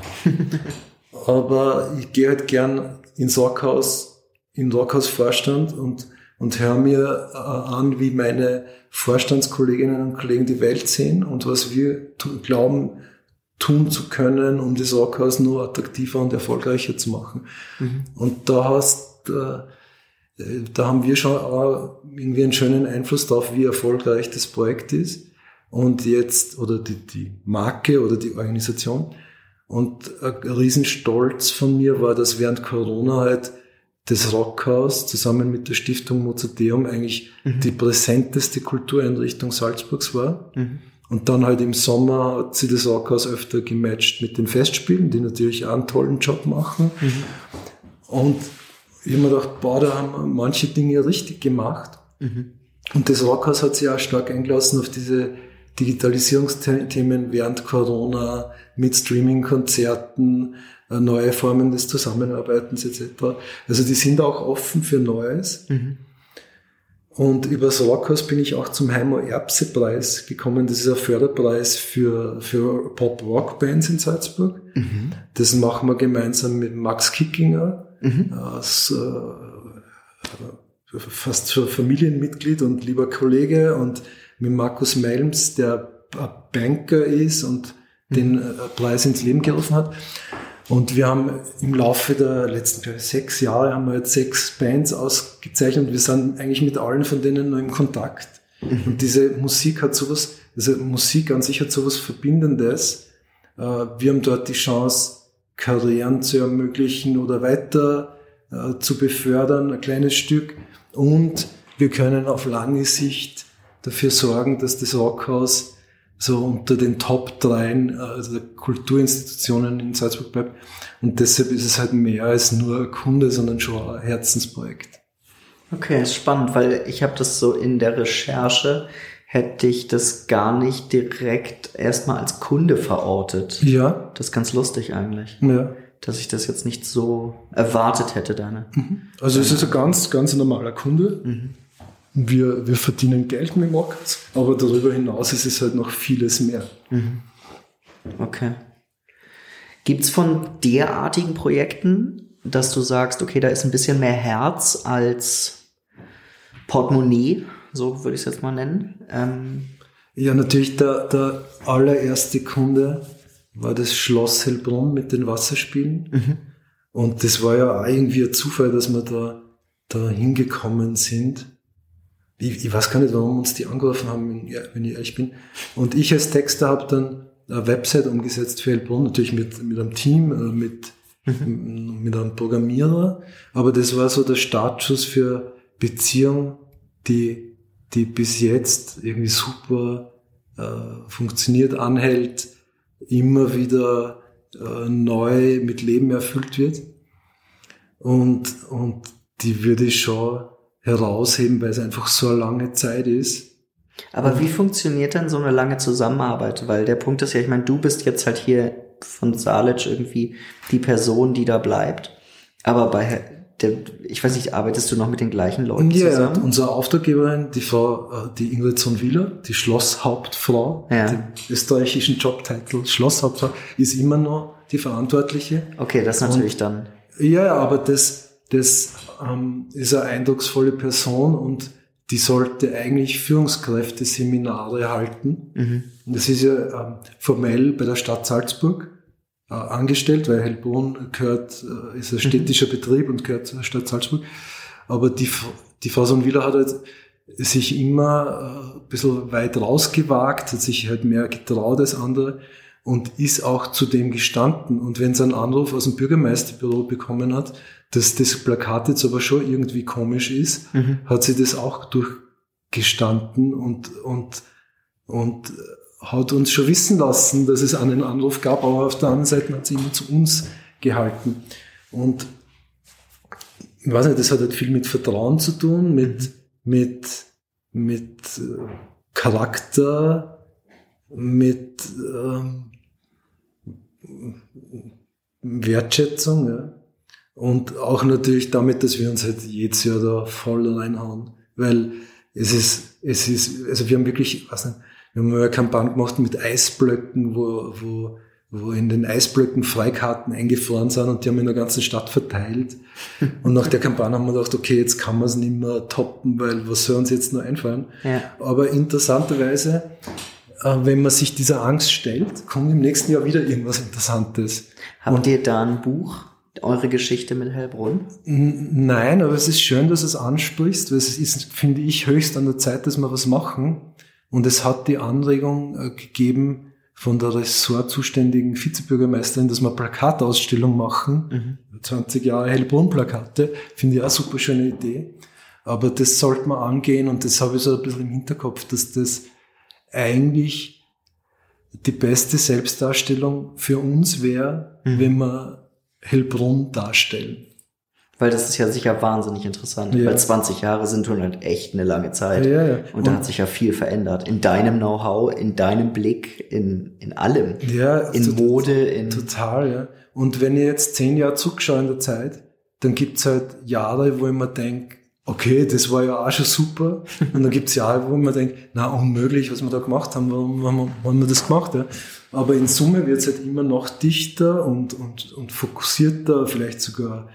Aber ich gehe halt gern ins Rockhaus, in den Rockhausvorstand und höre mir an, wie meine Vorstandskolleginnen und Kollegen die Welt sehen und was wir glauben, tun zu können, um das Rockhaus nur attraktiver und erfolgreicher zu machen. Und da haben wir schon auch irgendwie einen schönen Einfluss darauf, wie erfolgreich das Projekt ist. Und jetzt, oder die Marke oder die Organisation. Und ein Riesenstolz von mir war, dass während Corona halt das Rockhaus zusammen mit der Stiftung Mozarteum eigentlich die präsenteste Kultureinrichtung Salzburgs war. Und dann halt im Sommer hat sie das Rockhaus öfter gematcht mit den Festspielen, die natürlich auch einen tollen Job machen. Und ich habe mir gedacht, boah, da haben wir manche Dinge richtig gemacht. Und das Rockhaus hat sich auch stark eingelassen auf diese Digitalisierungsthemen während Corona mit Streaming-Konzerten, neue Formen des Zusammenarbeitens etc. Also die sind auch offen für Neues. Und über das Rockhaus bin ich auch zum Heimo-Erbse-Preis gekommen. Das ist ein Förderpreis für Pop-Rock-Bands in Salzburg. Das machen wir gemeinsam mit Max Kickinger, fast schon Familienmitglied und lieber Kollege, und mit Markus Melms, der ein Banker ist und den Preis ins Leben gerufen hat. Und wir haben im Laufe der letzten 6 Jahre haben wir jetzt 6 Bands ausgezeichnet. Wir sind eigentlich mit allen von denen noch im Kontakt. Und diese Musik hat sowas, also Musik an sich hat sowas Verbindendes. Wir haben dort die Chance, Karrieren zu ermöglichen oder weiter zu befördern, ein kleines Stück. Und wir können auf lange Sicht dafür sorgen, dass das Rockhaus so unter den Top 3 also der Kulturinstitutionen in Salzburg bleibt. Und deshalb ist es halt mehr als nur ein Kunde, sondern schon ein Herzensprojekt. Okay, ist spannend, weil ich habe das so in der Recherche, hätte ich das gar nicht direkt erstmal als Kunde verortet. Ja. Das ist ganz lustig eigentlich. Ja. Dass ich das jetzt nicht so erwartet hätte, deine. Also es ist ein ganz, ganz normaler Kunde. Wir verdienen Geld mit dem Rockhaus, aber darüber hinaus ist es halt noch vieles mehr. Okay. Gibt's von derartigen Projekten, dass du sagst, okay, da ist ein bisschen mehr Herz als Portemonnaie, so würde ich es jetzt mal nennen? Ja, natürlich der allererste Kunde war das Schloss Hellbrunn mit den Wasserspielen. Und das war ja auch irgendwie ein Zufall, dass wir da hingekommen sind. Ich weiß gar nicht, warum uns die angerufen haben, wenn ich ehrlich bin. Und ich als Texter habe dann eine Website umgesetzt für Hellbrunn, natürlich mit einem Team, mit einem Programmierer. Aber das war so der Startschuss für Beziehung, die bis jetzt irgendwie super funktioniert, anhält, immer wieder neu mit Leben erfüllt wird. und die würde ich schon herausheben, weil es einfach so eine lange Zeit ist. Aber wie funktioniert denn so eine lange Zusammenarbeit? Weil der Punkt ist ja, ich meine, du bist jetzt halt hier von Salic irgendwie die Person, die da bleibt. Aber ich weiß nicht, arbeitest du noch mit den gleichen Leuten zusammen? Ja, unsere Auftraggeberin, die Frau, die Ingrid Sohn-Wieler, die Schlosshauptfrau, den österreichischen Jobtitel Schlosshauptfrau, ist immer noch die Verantwortliche. Okay, das natürlich dann. Ja, aber das ist eine eindrucksvolle Person und die sollte eigentlich Führungskräfte-Seminare halten. Und das ist ja formell bei der Stadt Salzburg angestellt, weil Hellbrunn ist ein städtischer Betrieb und gehört zur Stadt Salzburg. Aber die Frau Sohn-Wieler hat halt sich immer ein bisschen weit rausgewagt, hat sich halt mehr getraut als andere und ist auch zu dem gestanden. Und wenn sie einen Anruf aus dem Bürgermeisterbüro bekommen hat, dass das Plakat jetzt aber schon irgendwie komisch ist, hat sie das auch durchgestanden und hat uns schon wissen lassen, dass es einen Anruf gab, aber auf der anderen Seite hat sie immer zu uns gehalten. Und ich weiß nicht, das hat halt viel mit Vertrauen zu tun, mit Charakter, mit Wertschätzung, ja. Und auch natürlich damit, dass wir uns halt jedes Jahr da voll reinhauen. Weil es ist, also wir haben wirklich, weiß nicht, wir haben mal eine Kampagne gemacht mit Eisblöcken, wo in den Eisblöcken Freikarten eingefroren sind und die haben in der ganzen Stadt verteilt. Und nach der Kampagne haben wir gedacht, okay, jetzt kann man es nicht mehr toppen, weil was soll uns jetzt noch einfallen? Ja. Aber interessanterweise, wenn man sich dieser Angst stellt, kommt im nächsten Jahr wieder irgendwas Interessantes. Habt ihr da ein Buch? Eure Geschichte mit Hellbrunn? Nein, aber es ist schön, dass du es ansprichst, weil es ist, finde ich, höchst an der Zeit, dass wir was machen. Und es hat die Anregung gegeben von der ressortzuständigen Vizebürgermeisterin, dass wir Plakatausstellung machen. 20 Jahre Hellbrunn-Plakate. Finde ich auch eine super schöne Idee. Aber das sollte man angehen und das habe ich so ein bisschen im Hinterkopf, dass das eigentlich die beste Selbstdarstellung für uns wäre, wenn wir Hellbrunn darstellen. Weil das ist ja sicher wahnsinnig interessant. Ja. Weil 20 Jahre sind schon halt echt eine lange Zeit. Ja. Und da hat sich ja viel verändert. In deinem Know-how, in deinem Blick, in allem. Ja, in Mode, total, ja. Und wenn ich jetzt 10 Jahre zurückschaue in der Zeit, dann gibt's halt Jahre, wo ich mir denke, okay, das war ja auch schon super. Und dann gibt's Jahre, wo man denkt, na, unmöglich, was wir da gemacht haben, warum haben wir das gemacht, ja. Aber in Summe wird's halt immer noch dichter und fokussierter, vielleicht sogar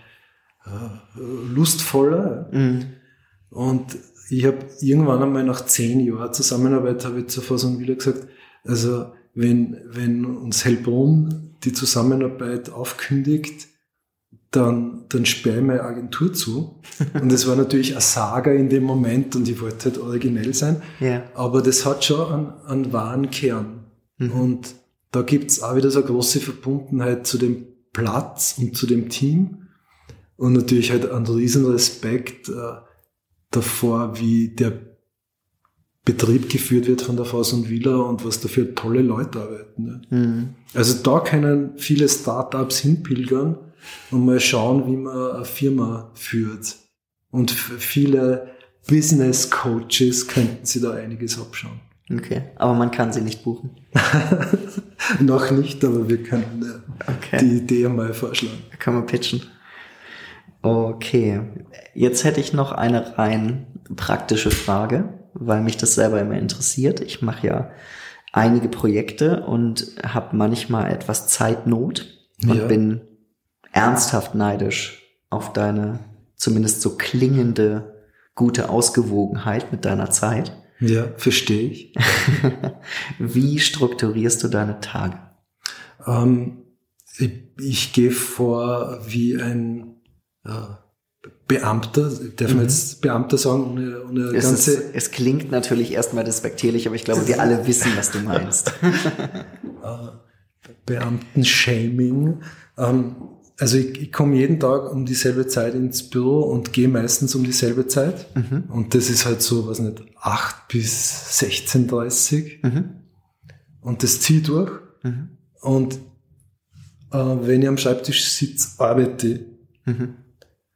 lustvoller. Und ich habe irgendwann einmal nach 10 Jahren Zusammenarbeit, habe ich zur Frau Sohn-Wieler gesagt, also wenn uns Hellbrunn die Zusammenarbeit aufkündigt, dann sperre ich meine Agentur zu. Und das war natürlich eine Saga in dem Moment und ich wollte halt originell sein. Ja. Aber das hat schon einen wahren Kern. Und da gibt's auch wieder so eine große Verbundenheit zu dem Platz und zu dem Team. Und natürlich halt einen riesen Respekt davor, wie der Betrieb geführt wird von der Frau Sohn-Wieler und was da für tolle Leute arbeiten. Ne? Also da können viele Startups hinpilgern und mal schauen, wie man eine Firma führt. Und viele Business Coaches könnten sie da einiges abschauen. Okay, aber man kann sie nicht buchen. Noch nicht, aber wir können die Idee mal vorschlagen. Da kann man pitchen. Okay, jetzt hätte ich noch eine rein praktische Frage, weil mich das selber immer interessiert. Ich mache ja einige Projekte und habe manchmal etwas Zeitnot und bin ernsthaft neidisch auf deine zumindest so klingende, gute Ausgewogenheit mit deiner Zeit. Ja, verstehe ich. Wie strukturierst du deine Tage? Ich gehe vor wie ein Beamter, darf man jetzt Beamter sagen, ohne es klingt natürlich erstmal despektierlich, aber ich glaube, wir alle wissen, was du meinst. Beamten-Shaming. Also ich komme jeden Tag um dieselbe Zeit ins Büro und gehe meistens um dieselbe Zeit. Und das ist halt so, was nicht, 8 bis 16:30. Und das ziehe ich durch. Und wenn ich am Schreibtisch sitze, arbeite ich.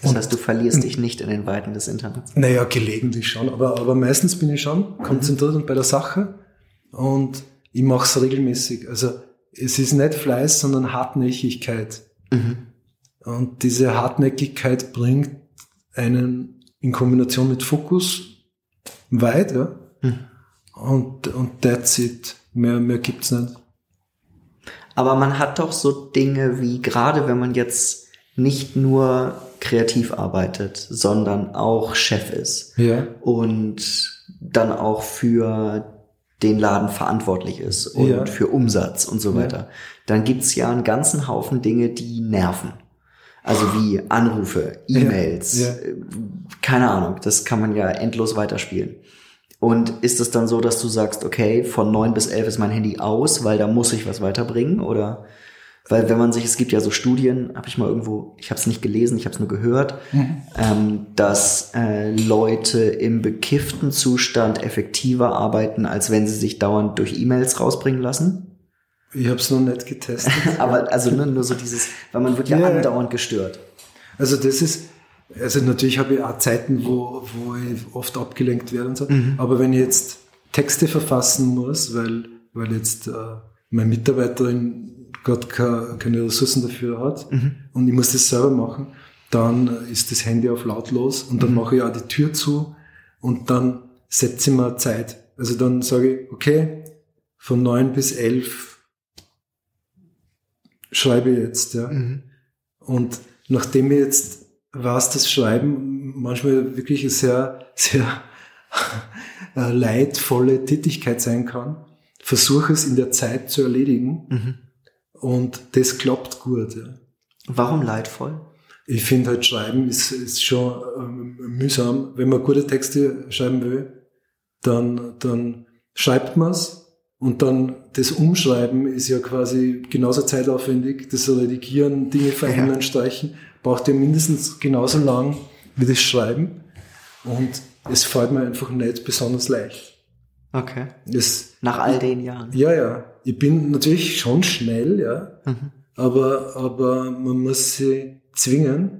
Das heißt, du verlierst dich nicht in den Weiten des Internets. Naja, gelegentlich schon, aber meistens bin ich schon konzentriert und bei der Sache und ich mache es regelmäßig. Also es ist nicht Fleiß, sondern Hartnäckigkeit. Und diese Hartnäckigkeit bringt einen in Kombination mit Fokus weit, ja. Und that's it. Mehr gibt's nicht. Aber man hat doch so Dinge wie, gerade wenn man jetzt nicht nur kreativ arbeitet, sondern auch Chef ist. Ja. Und dann auch für den Laden verantwortlich ist und für Umsatz und so weiter. Dann gibt's ja einen ganzen Haufen Dinge, die nerven. Also wie Anrufe, E-Mails, keine Ahnung, das kann man ja endlos weiterspielen. Und ist es dann so, dass du sagst, okay, von 9 bis 11 ist mein Handy aus, weil da muss ich was weiterbringen? Oder, weil wenn man sich, es gibt ja so Studien, habe ich mal irgendwo, ich habe es nicht gelesen, ich habe es nur gehört, dass Leute im bekifften Zustand effektiver arbeiten, als wenn sie sich dauernd durch E-Mails rausbringen lassen. Ich habe es noch nicht getestet. Aber also nur so dieses, weil man wird ja andauernd gestört. Also das ist, also natürlich habe ich auch Zeiten, wo ich oft abgelenkt werde und so. Aber wenn ich jetzt Texte verfassen muss, weil jetzt meine Mitarbeiterin gerade keine Ressourcen dafür hat und ich muss das selber machen, dann ist das Handy auf lautlos und dann mache ich auch die Tür zu und dann setze ich mir Zeit. Also dann sage ich, okay, von 9 bis 11 schreibe ich jetzt, ja. Und nachdem ich jetzt weiß, dass Schreiben manchmal wirklich eine sehr, sehr leidvolle Tätigkeit sein kann, versuche es in der Zeit zu erledigen und das klappt gut, ja. Warum leidvoll? Ich finde halt, Schreiben ist schon mühsam. Wenn man gute Texte schreiben will, dann schreibt man es. Und dann das Umschreiben ist ja quasi genauso zeitaufwendig. Das Redigieren, Dinge verändern, streichen, braucht ja mindestens genauso lang wie das Schreiben. Und es fällt mir einfach nicht besonders leicht. Okay. Nach all den Jahren. Ja. Ich bin natürlich schon schnell, ja. Aber man muss sie zwingen.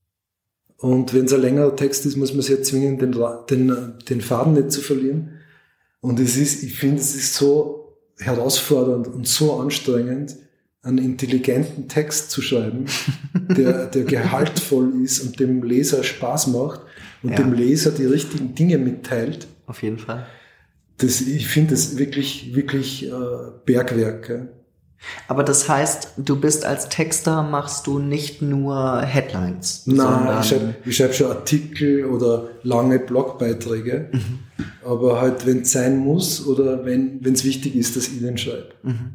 Und wenn es ein längerer Text ist, muss man sich zwingen, den Faden nicht zu verlieren. Und ich finde, es ist so herausfordernd und so anstrengend, einen intelligenten Text zu schreiben, der gehaltvoll ist und dem Leser Spaß macht und dem Leser die richtigen Dinge mitteilt. Auf jeden Fall. Ich finde das wirklich, wirklich Bergwerk. Ja. Aber das heißt, du bist als Texter, machst du nicht nur Headlines? Nein, ich schreibe schon Artikel oder lange Blogbeiträge. Aber halt, wenn es sein muss oder wenn es wichtig ist, dass ich den schreibe.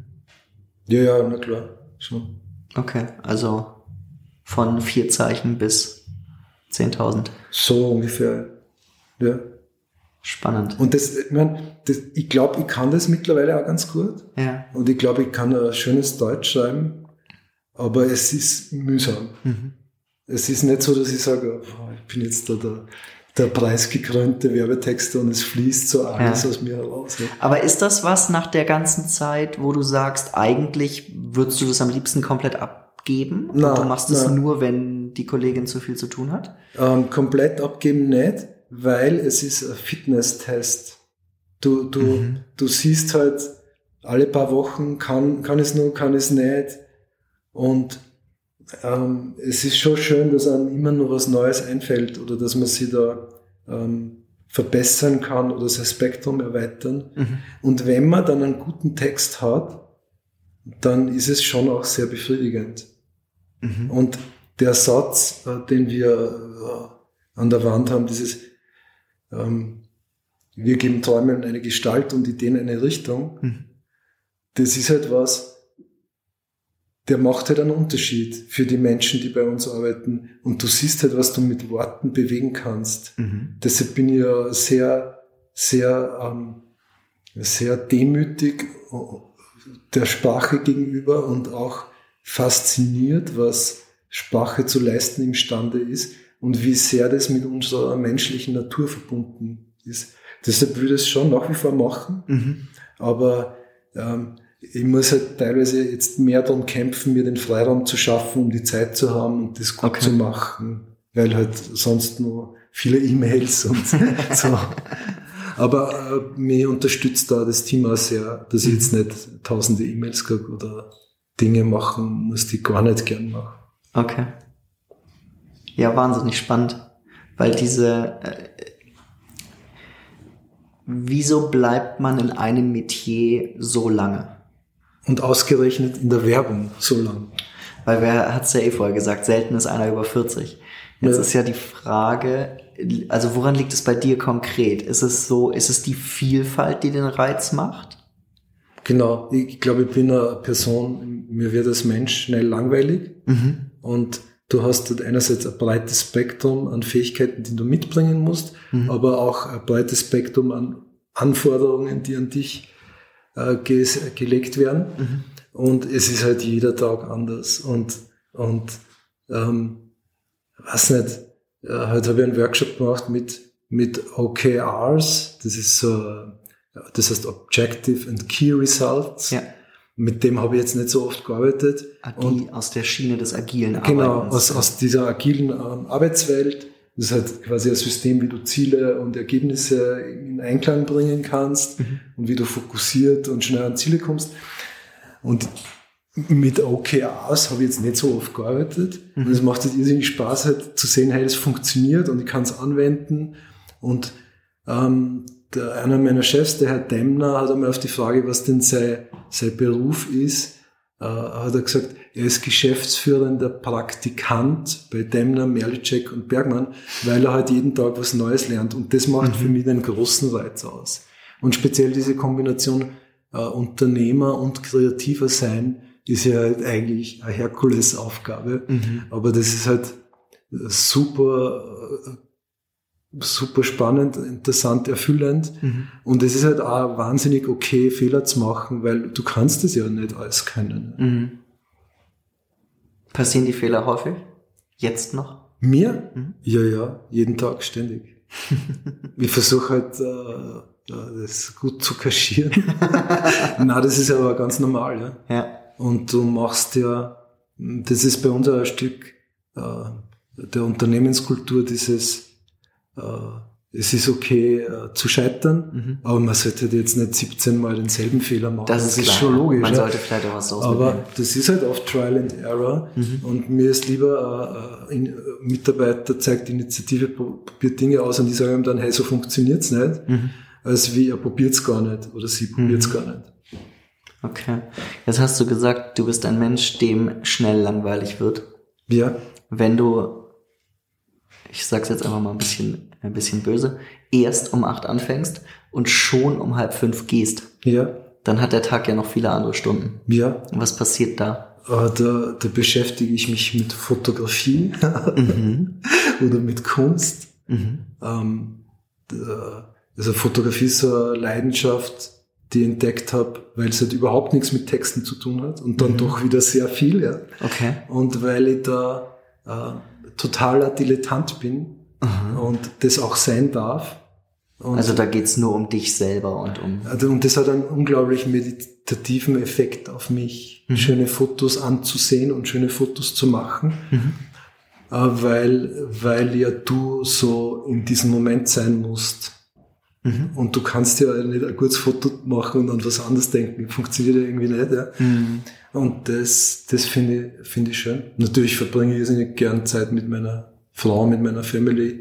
Ja, na klar, schon. Okay, also von 4 Zeichen bis 10.000. So ungefähr, ja. Spannend. Und ich glaube, ich kann das mittlerweile auch ganz gut. Ja. Und ich glaube, ich kann ein schönes Deutsch schreiben, aber es ist mühsam. Es ist nicht so, dass ich sage, ich bin jetzt da der preisgekrönte Werbetexter und es fließt so alles aus mir heraus. Ja. Aber ist das was nach der ganzen Zeit, wo du sagst, eigentlich würdest du das am liebsten komplett abgeben? Und du machst es nur, wenn die Kollegin zu viel zu tun hat? Komplett abgeben nicht, weil es ist ein Fitness-Test. Du siehst halt, alle paar Wochen kann es nur, kann es nicht. Und es ist schon schön, dass einem immer noch was Neues einfällt oder dass man sich da verbessern kann oder sein Spektrum erweitern. Und wenn man dann einen guten Text hat, dann ist es schon auch sehr befriedigend. Und der Satz, den wir an der Wand haben, dieses wir geben Träumen eine Gestalt und Ideen eine Richtung, das ist halt was, der macht halt einen Unterschied für die Menschen, die bei uns arbeiten. Und du siehst halt, was du mit Worten bewegen kannst. Deshalb bin ich ja sehr, sehr, sehr demütig der Sprache gegenüber und auch fasziniert, was Sprache zu leisten imstande ist und wie sehr das mit unserer menschlichen Natur verbunden ist. Deshalb will ich es schon nach wie vor machen, aber ich muss halt teilweise jetzt mehr darum kämpfen, mir den Freiraum zu schaffen, um die Zeit zu haben und das gut zu machen. weil halt sonst nur viele E-Mails und so. Aber mich unterstützt da das Team auch sehr, dass ich jetzt nicht tausende E-Mails kriege oder Dinge machen muss, die ich gar nicht gern mache. Okay. Ja, wahnsinnig spannend. Weil wieso bleibt man in einem Metier so lange? Und ausgerechnet in der Werbung so lang. Weil wer hat's ja eh vorher gesagt, selten ist einer über 40. Jetzt ist ja die Frage, also woran liegt es bei dir konkret? Ist es die Vielfalt, die den Reiz macht? Genau, ich glaube, ich bin eine Person, mir wird als Mensch schnell langweilig und du hast halt einerseits ein breites Spektrum an Fähigkeiten, die du mitbringen musst, aber auch ein breites Spektrum an Anforderungen, die an dich gelegt werden. Und es ist halt jeder Tag anders. Und weiß nicht, heute habe ich einen Workshop gemacht mit OKRs, das ist so, das heißt Objective and Key Results. Ja. Mit dem habe ich jetzt nicht so oft gearbeitet. Aus der Schiene des agilen Arbeitens. Genau, aus dieser agilen Arbeitswelt. Das ist halt quasi ein System, wie du Ziele und Ergebnisse in Einklang bringen kannst und wie du fokussiert und schnell an Ziele kommst. Und mit OKRs habe ich jetzt nicht so oft gearbeitet. Und es macht halt irrsinnig Spaß, halt zu sehen, hey, das funktioniert und ich kann es anwenden. Und einer meiner Chefs, der Herr Demner, hat einmal auf die Frage, was denn sein Beruf ist, hat er gesagt, er ist geschäftsführender Praktikant bei Demner, Merlicek und Bergmann, weil er halt jeden Tag was Neues lernt. Und das macht für mich den großen Reiz aus. Und speziell diese Kombination Unternehmer und Kreativer sein ist ja halt eigentlich eine Herkulesaufgabe. Aber das ist halt super spannend, interessant, erfüllend. Und es ist halt auch wahnsinnig okay, Fehler zu machen, weil du kannst es ja nicht alles können. Passieren die Fehler häufig? Jetzt noch? Mir? Ja, jeden Tag, ständig. Ich versuche halt, das gut zu kaschieren. Na, das ist aber ganz normal, ja. Und du machst ja, das ist bei uns ein Stück der Unternehmenskultur, dieses es ist okay zu scheitern, aber man sollte jetzt nicht 17 Mal denselben Fehler machen. Das ist schon logisch. Man sollte vielleicht auch was ausprobieren. Aber das ist halt oft Trial and Error und mir ist lieber ein Mitarbeiter zeigt Initiative, probiert Dinge aus und die sagen ihm dann, hey, so funktioniert's nicht, als wie er probiert's gar nicht oder sie probiert's gar nicht. Okay. Jetzt hast du gesagt, du bist ein Mensch, dem schnell langweilig wird. Ja. Wenn du, ich sag's jetzt einfach mal ein bisschen böse, erst um 8 anfängst und schon um 4:30 gehst. Ja. Dann hat der Tag ja noch viele andere Stunden. Ja. Und was passiert da? Da beschäftige ich mich mit Fotografie oder mit Kunst. Also Fotografie ist so eine Leidenschaft, die ich entdeckt habe, weil es halt überhaupt nichts mit Texten zu tun hat und dann doch wieder sehr viel. Ja. Okay. Und weil ich da totaler Dilettant bin und das auch sein darf. Und also da geht's nur um dich selber und um... Und das hat einen unglaublich meditativen Effekt auf mich, schöne Fotos anzusehen und schöne Fotos zu machen, weil ja du so in diesem Moment sein musst. Und du kannst ja nicht ein gutes Foto machen und an was anderes denken. Funktioniert ja irgendwie nicht. Ja. Und das finde ich schön. Natürlich verbringe ich irrsinnig gern Zeit mit meiner Frau, mit meiner Family,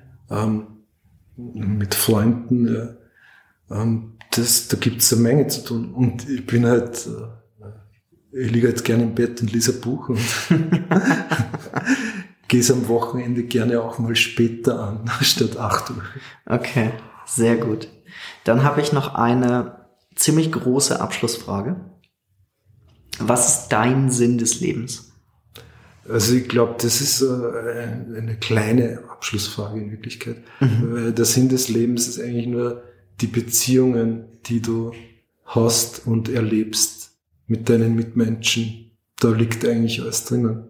mit Freunden. Ja. Da gibt's eine Menge zu tun. Und ich bin halt, ich liege halt gerne im Bett und lese ein Buch und gehe es am Wochenende gerne auch mal später an, statt 8 Uhr. Okay. Sehr gut. Dann habe ich noch eine ziemlich große Abschlussfrage. Was ist dein Sinn des Lebens? Also ich glaube, das ist eine kleine Abschlussfrage in Wirklichkeit. Weil der Sinn des Lebens ist eigentlich nur die Beziehungen, die du hast und erlebst mit deinen Mitmenschen. Da liegt eigentlich alles drinnen.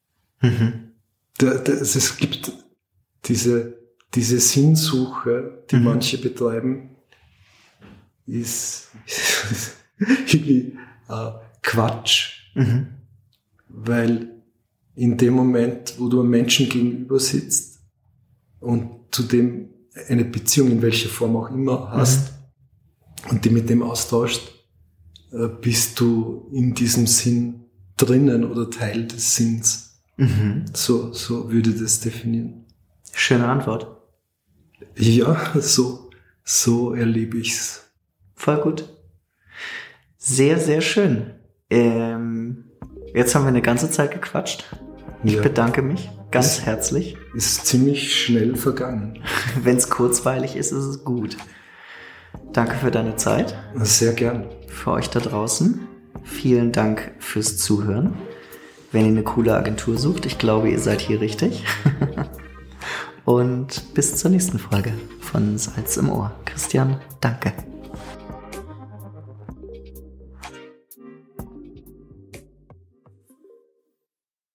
Es gibt diese Sinnsuche, die manche betreiben, ist irgendwie Quatsch, weil in dem Moment, wo du einem Menschen gegenüber sitzt und zu dem eine Beziehung in welcher Form auch immer hast und die mit dem austauscht, bist du in diesem Sinn drinnen oder Teil des Sinns. So würde ich das definieren. Schöne Antwort. Ja, so erlebe ich's. Voll gut. Sehr, sehr schön. Jetzt haben wir eine ganze Zeit gequatscht. Ich bedanke mich ganz herzlich. Ist ziemlich schnell vergangen. Wenn es kurzweilig ist, ist es gut. Danke für deine Zeit. Sehr gern. Für euch da draußen. Vielen Dank fürs Zuhören. Wenn ihr eine coole Agentur sucht, ich glaube, ihr seid hier richtig. Und bis zur nächsten Folge von Salz im Ohr. Christian, danke.